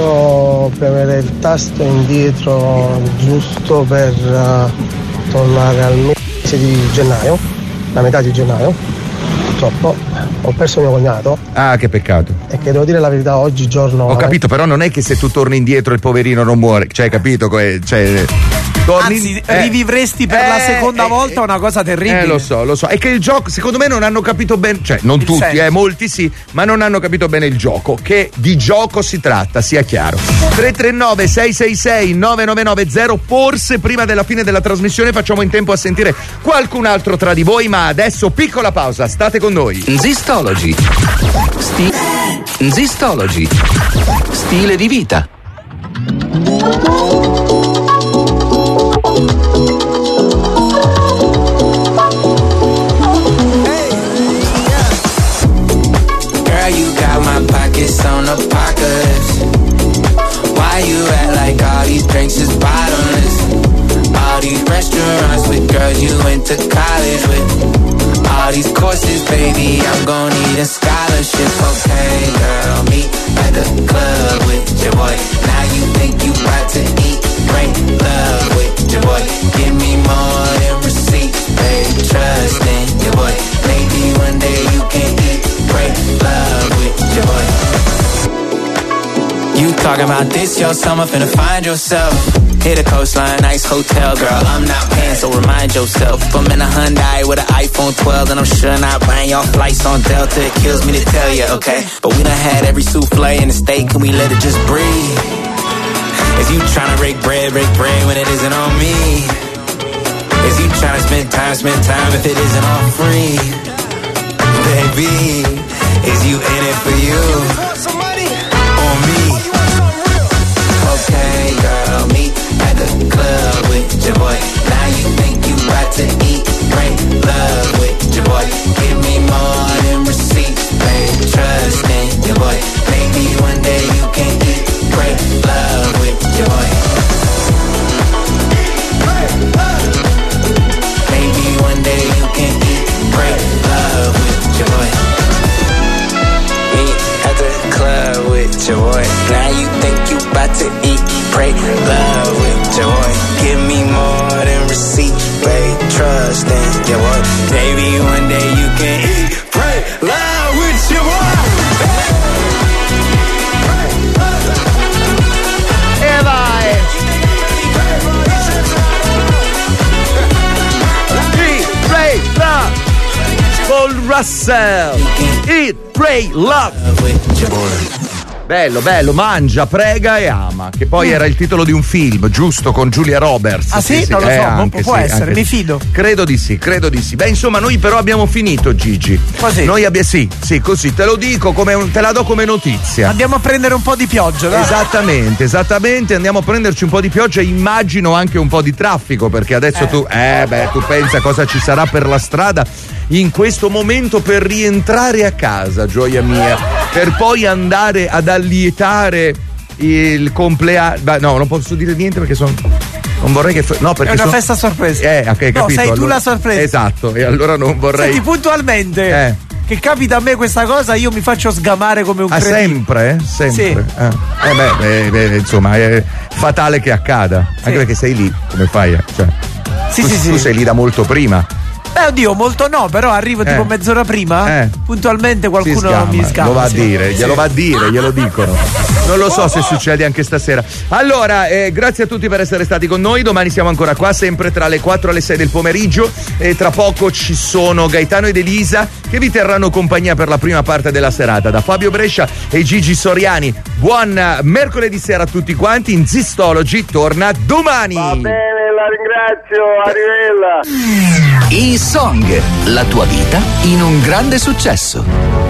Io premerei il tasto indietro giusto per uh, tornare al mese di gennaio, la metà di gennaio. Purtroppo ho perso mio cognato Ah, che peccato. e che devo dire la verità, oggi giorno. Ho capito, però non è che se tu torni indietro il poverino non muore, cioè hai capito? que- Cioè, torni, Anzi, eh, rivivresti per la eh, seconda eh, volta una cosa terribile. Eh, lo so, lo so. È che il gioco, secondo me, non hanno capito bene. Cioè, non Il tutti, senso. eh, molti sì, ma non hanno capito bene il gioco. Che di gioco si tratta, sia chiaro. tre tre nove sei sei sei nove nove nove zero. Forse prima della fine della trasmissione facciamo in tempo a sentire qualcun altro tra di voi, ma adesso piccola pausa, state con noi. Zistology. Sti- Zistology. Stile di vita. Girl, you got my pockets on apocalypse. Why you act like all these drinks is bottomless? All these restaurants with girls you went to college with. All these courses, baby, I'm gon' need a scholarship. Okay, girl, meet at the club with your boy. Now you think you about to eat, break love with your boy. Give me more than receipts, baby, trust in your boy. Maybe one day you can eat, break love with your boy. You talk Talking about this, your summer, finna find yourself. Hit a coastline, nice hotel, girl. I'm not paying, so remind yourself. If I'm in a Hyundai with an iPhone twelve, then I'm sure not buying y'all flights on Delta. It kills me to tell you, okay? But we done had every souffle in the state, can we let it just breathe? Is you tryna break bread, break bread when it isn't on me? Is you tryna spend time, spend time if it isn't all free? Baby, is you in it for you? Or me? Okay, girl, meet at the club with your boy. Now you think you about to eat, break love with your boy. Give me more than receipts, babe, trust in your boy. Maybe one day you can eat, break love with your boy. Maybe one day you can eat, break love with your boy. Meet at the club with your boy. Now you think you about to eat, break love with your boy. Give me more than receipts, babe, trust in your boy. Maybe one day you can eat, break love with your boy. E vai! Eat, pray, love. Paul Russell. Eat, pray, love. Bello, bello, mangia, prega e ama. Che poi mm. era il titolo di un film, giusto? Con Giulia Roberts. Ah sì? sì non sì. lo so, eh, anche, può sì, essere, anche... mi fido. Credo di sì, credo di sì. Beh, insomma, noi però abbiamo finito, Gigi. Così? Noi abbiamo, sì, sì, così, te lo dico, come un, te la do come notizia. Andiamo a prendere un po' di pioggia, dai. Esattamente, esattamente, andiamo a prenderci un po' di pioggia, immagino anche un po' di traffico, perché adesso eh. tu, eh beh, tu pensa cosa ci sarà per la strada in questo momento per rientrare a casa, gioia mia, per poi andare ad allietare il compleanno. No, non posso dire niente perché sono. Non vorrei che. No, perché è una sono... festa sorpresa. Eh, ok, capito. No, sei tu allora... la sorpresa. Esatto, e allora non vorrei. Senti, puntualmente. Eh. Che capita a me questa cosa, io mi faccio sgamare come un ah, cretino. sempre? Sempre? Sì. Eh, eh beh, eh, beh, insomma, è fatale che accada. Sì. Anche perché sei lì, come fai? Cioè, sì, tu, sì, tu sì. sei lì da molto prima. Beh, oddio, molto no, però arrivo tipo eh. mezz'ora prima. Eh. Puntualmente qualcuno scama, mi scappa. Lo va a sì. dire, glielo va a dire, glielo dicono. Non lo so se succede anche stasera. Allora, eh, grazie a tutti per essere stati con noi. Domani siamo ancora qua, sempre tra le quattro e le sei del pomeriggio. E tra poco ci sono Gaetano ed Elisa che vi terranno compagnia per la prima parte della serata. Da Fabio Brescia e Gigi Soriani. Buon mercoledì sera a tutti quanti. In Zistology torna domani. Va bene, la ringrazio. Arrivella. E-Song, la tua vita in un grande successo.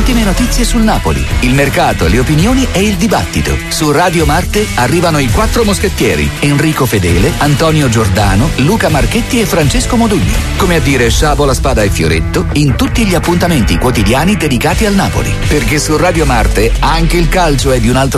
ultime notizie sul Napoli, il mercato, le opinioni e il dibattito. Su Radio Marte arrivano i quattro moschettieri: Enrico Fedele, Antonio Giordano, Luca Marchetti e Francesco Modugno. Come a dire sciabola, spada e fioretto in tutti gli appuntamenti quotidiani dedicati al Napoli. Perché su Radio Marte anche il calcio è di un altro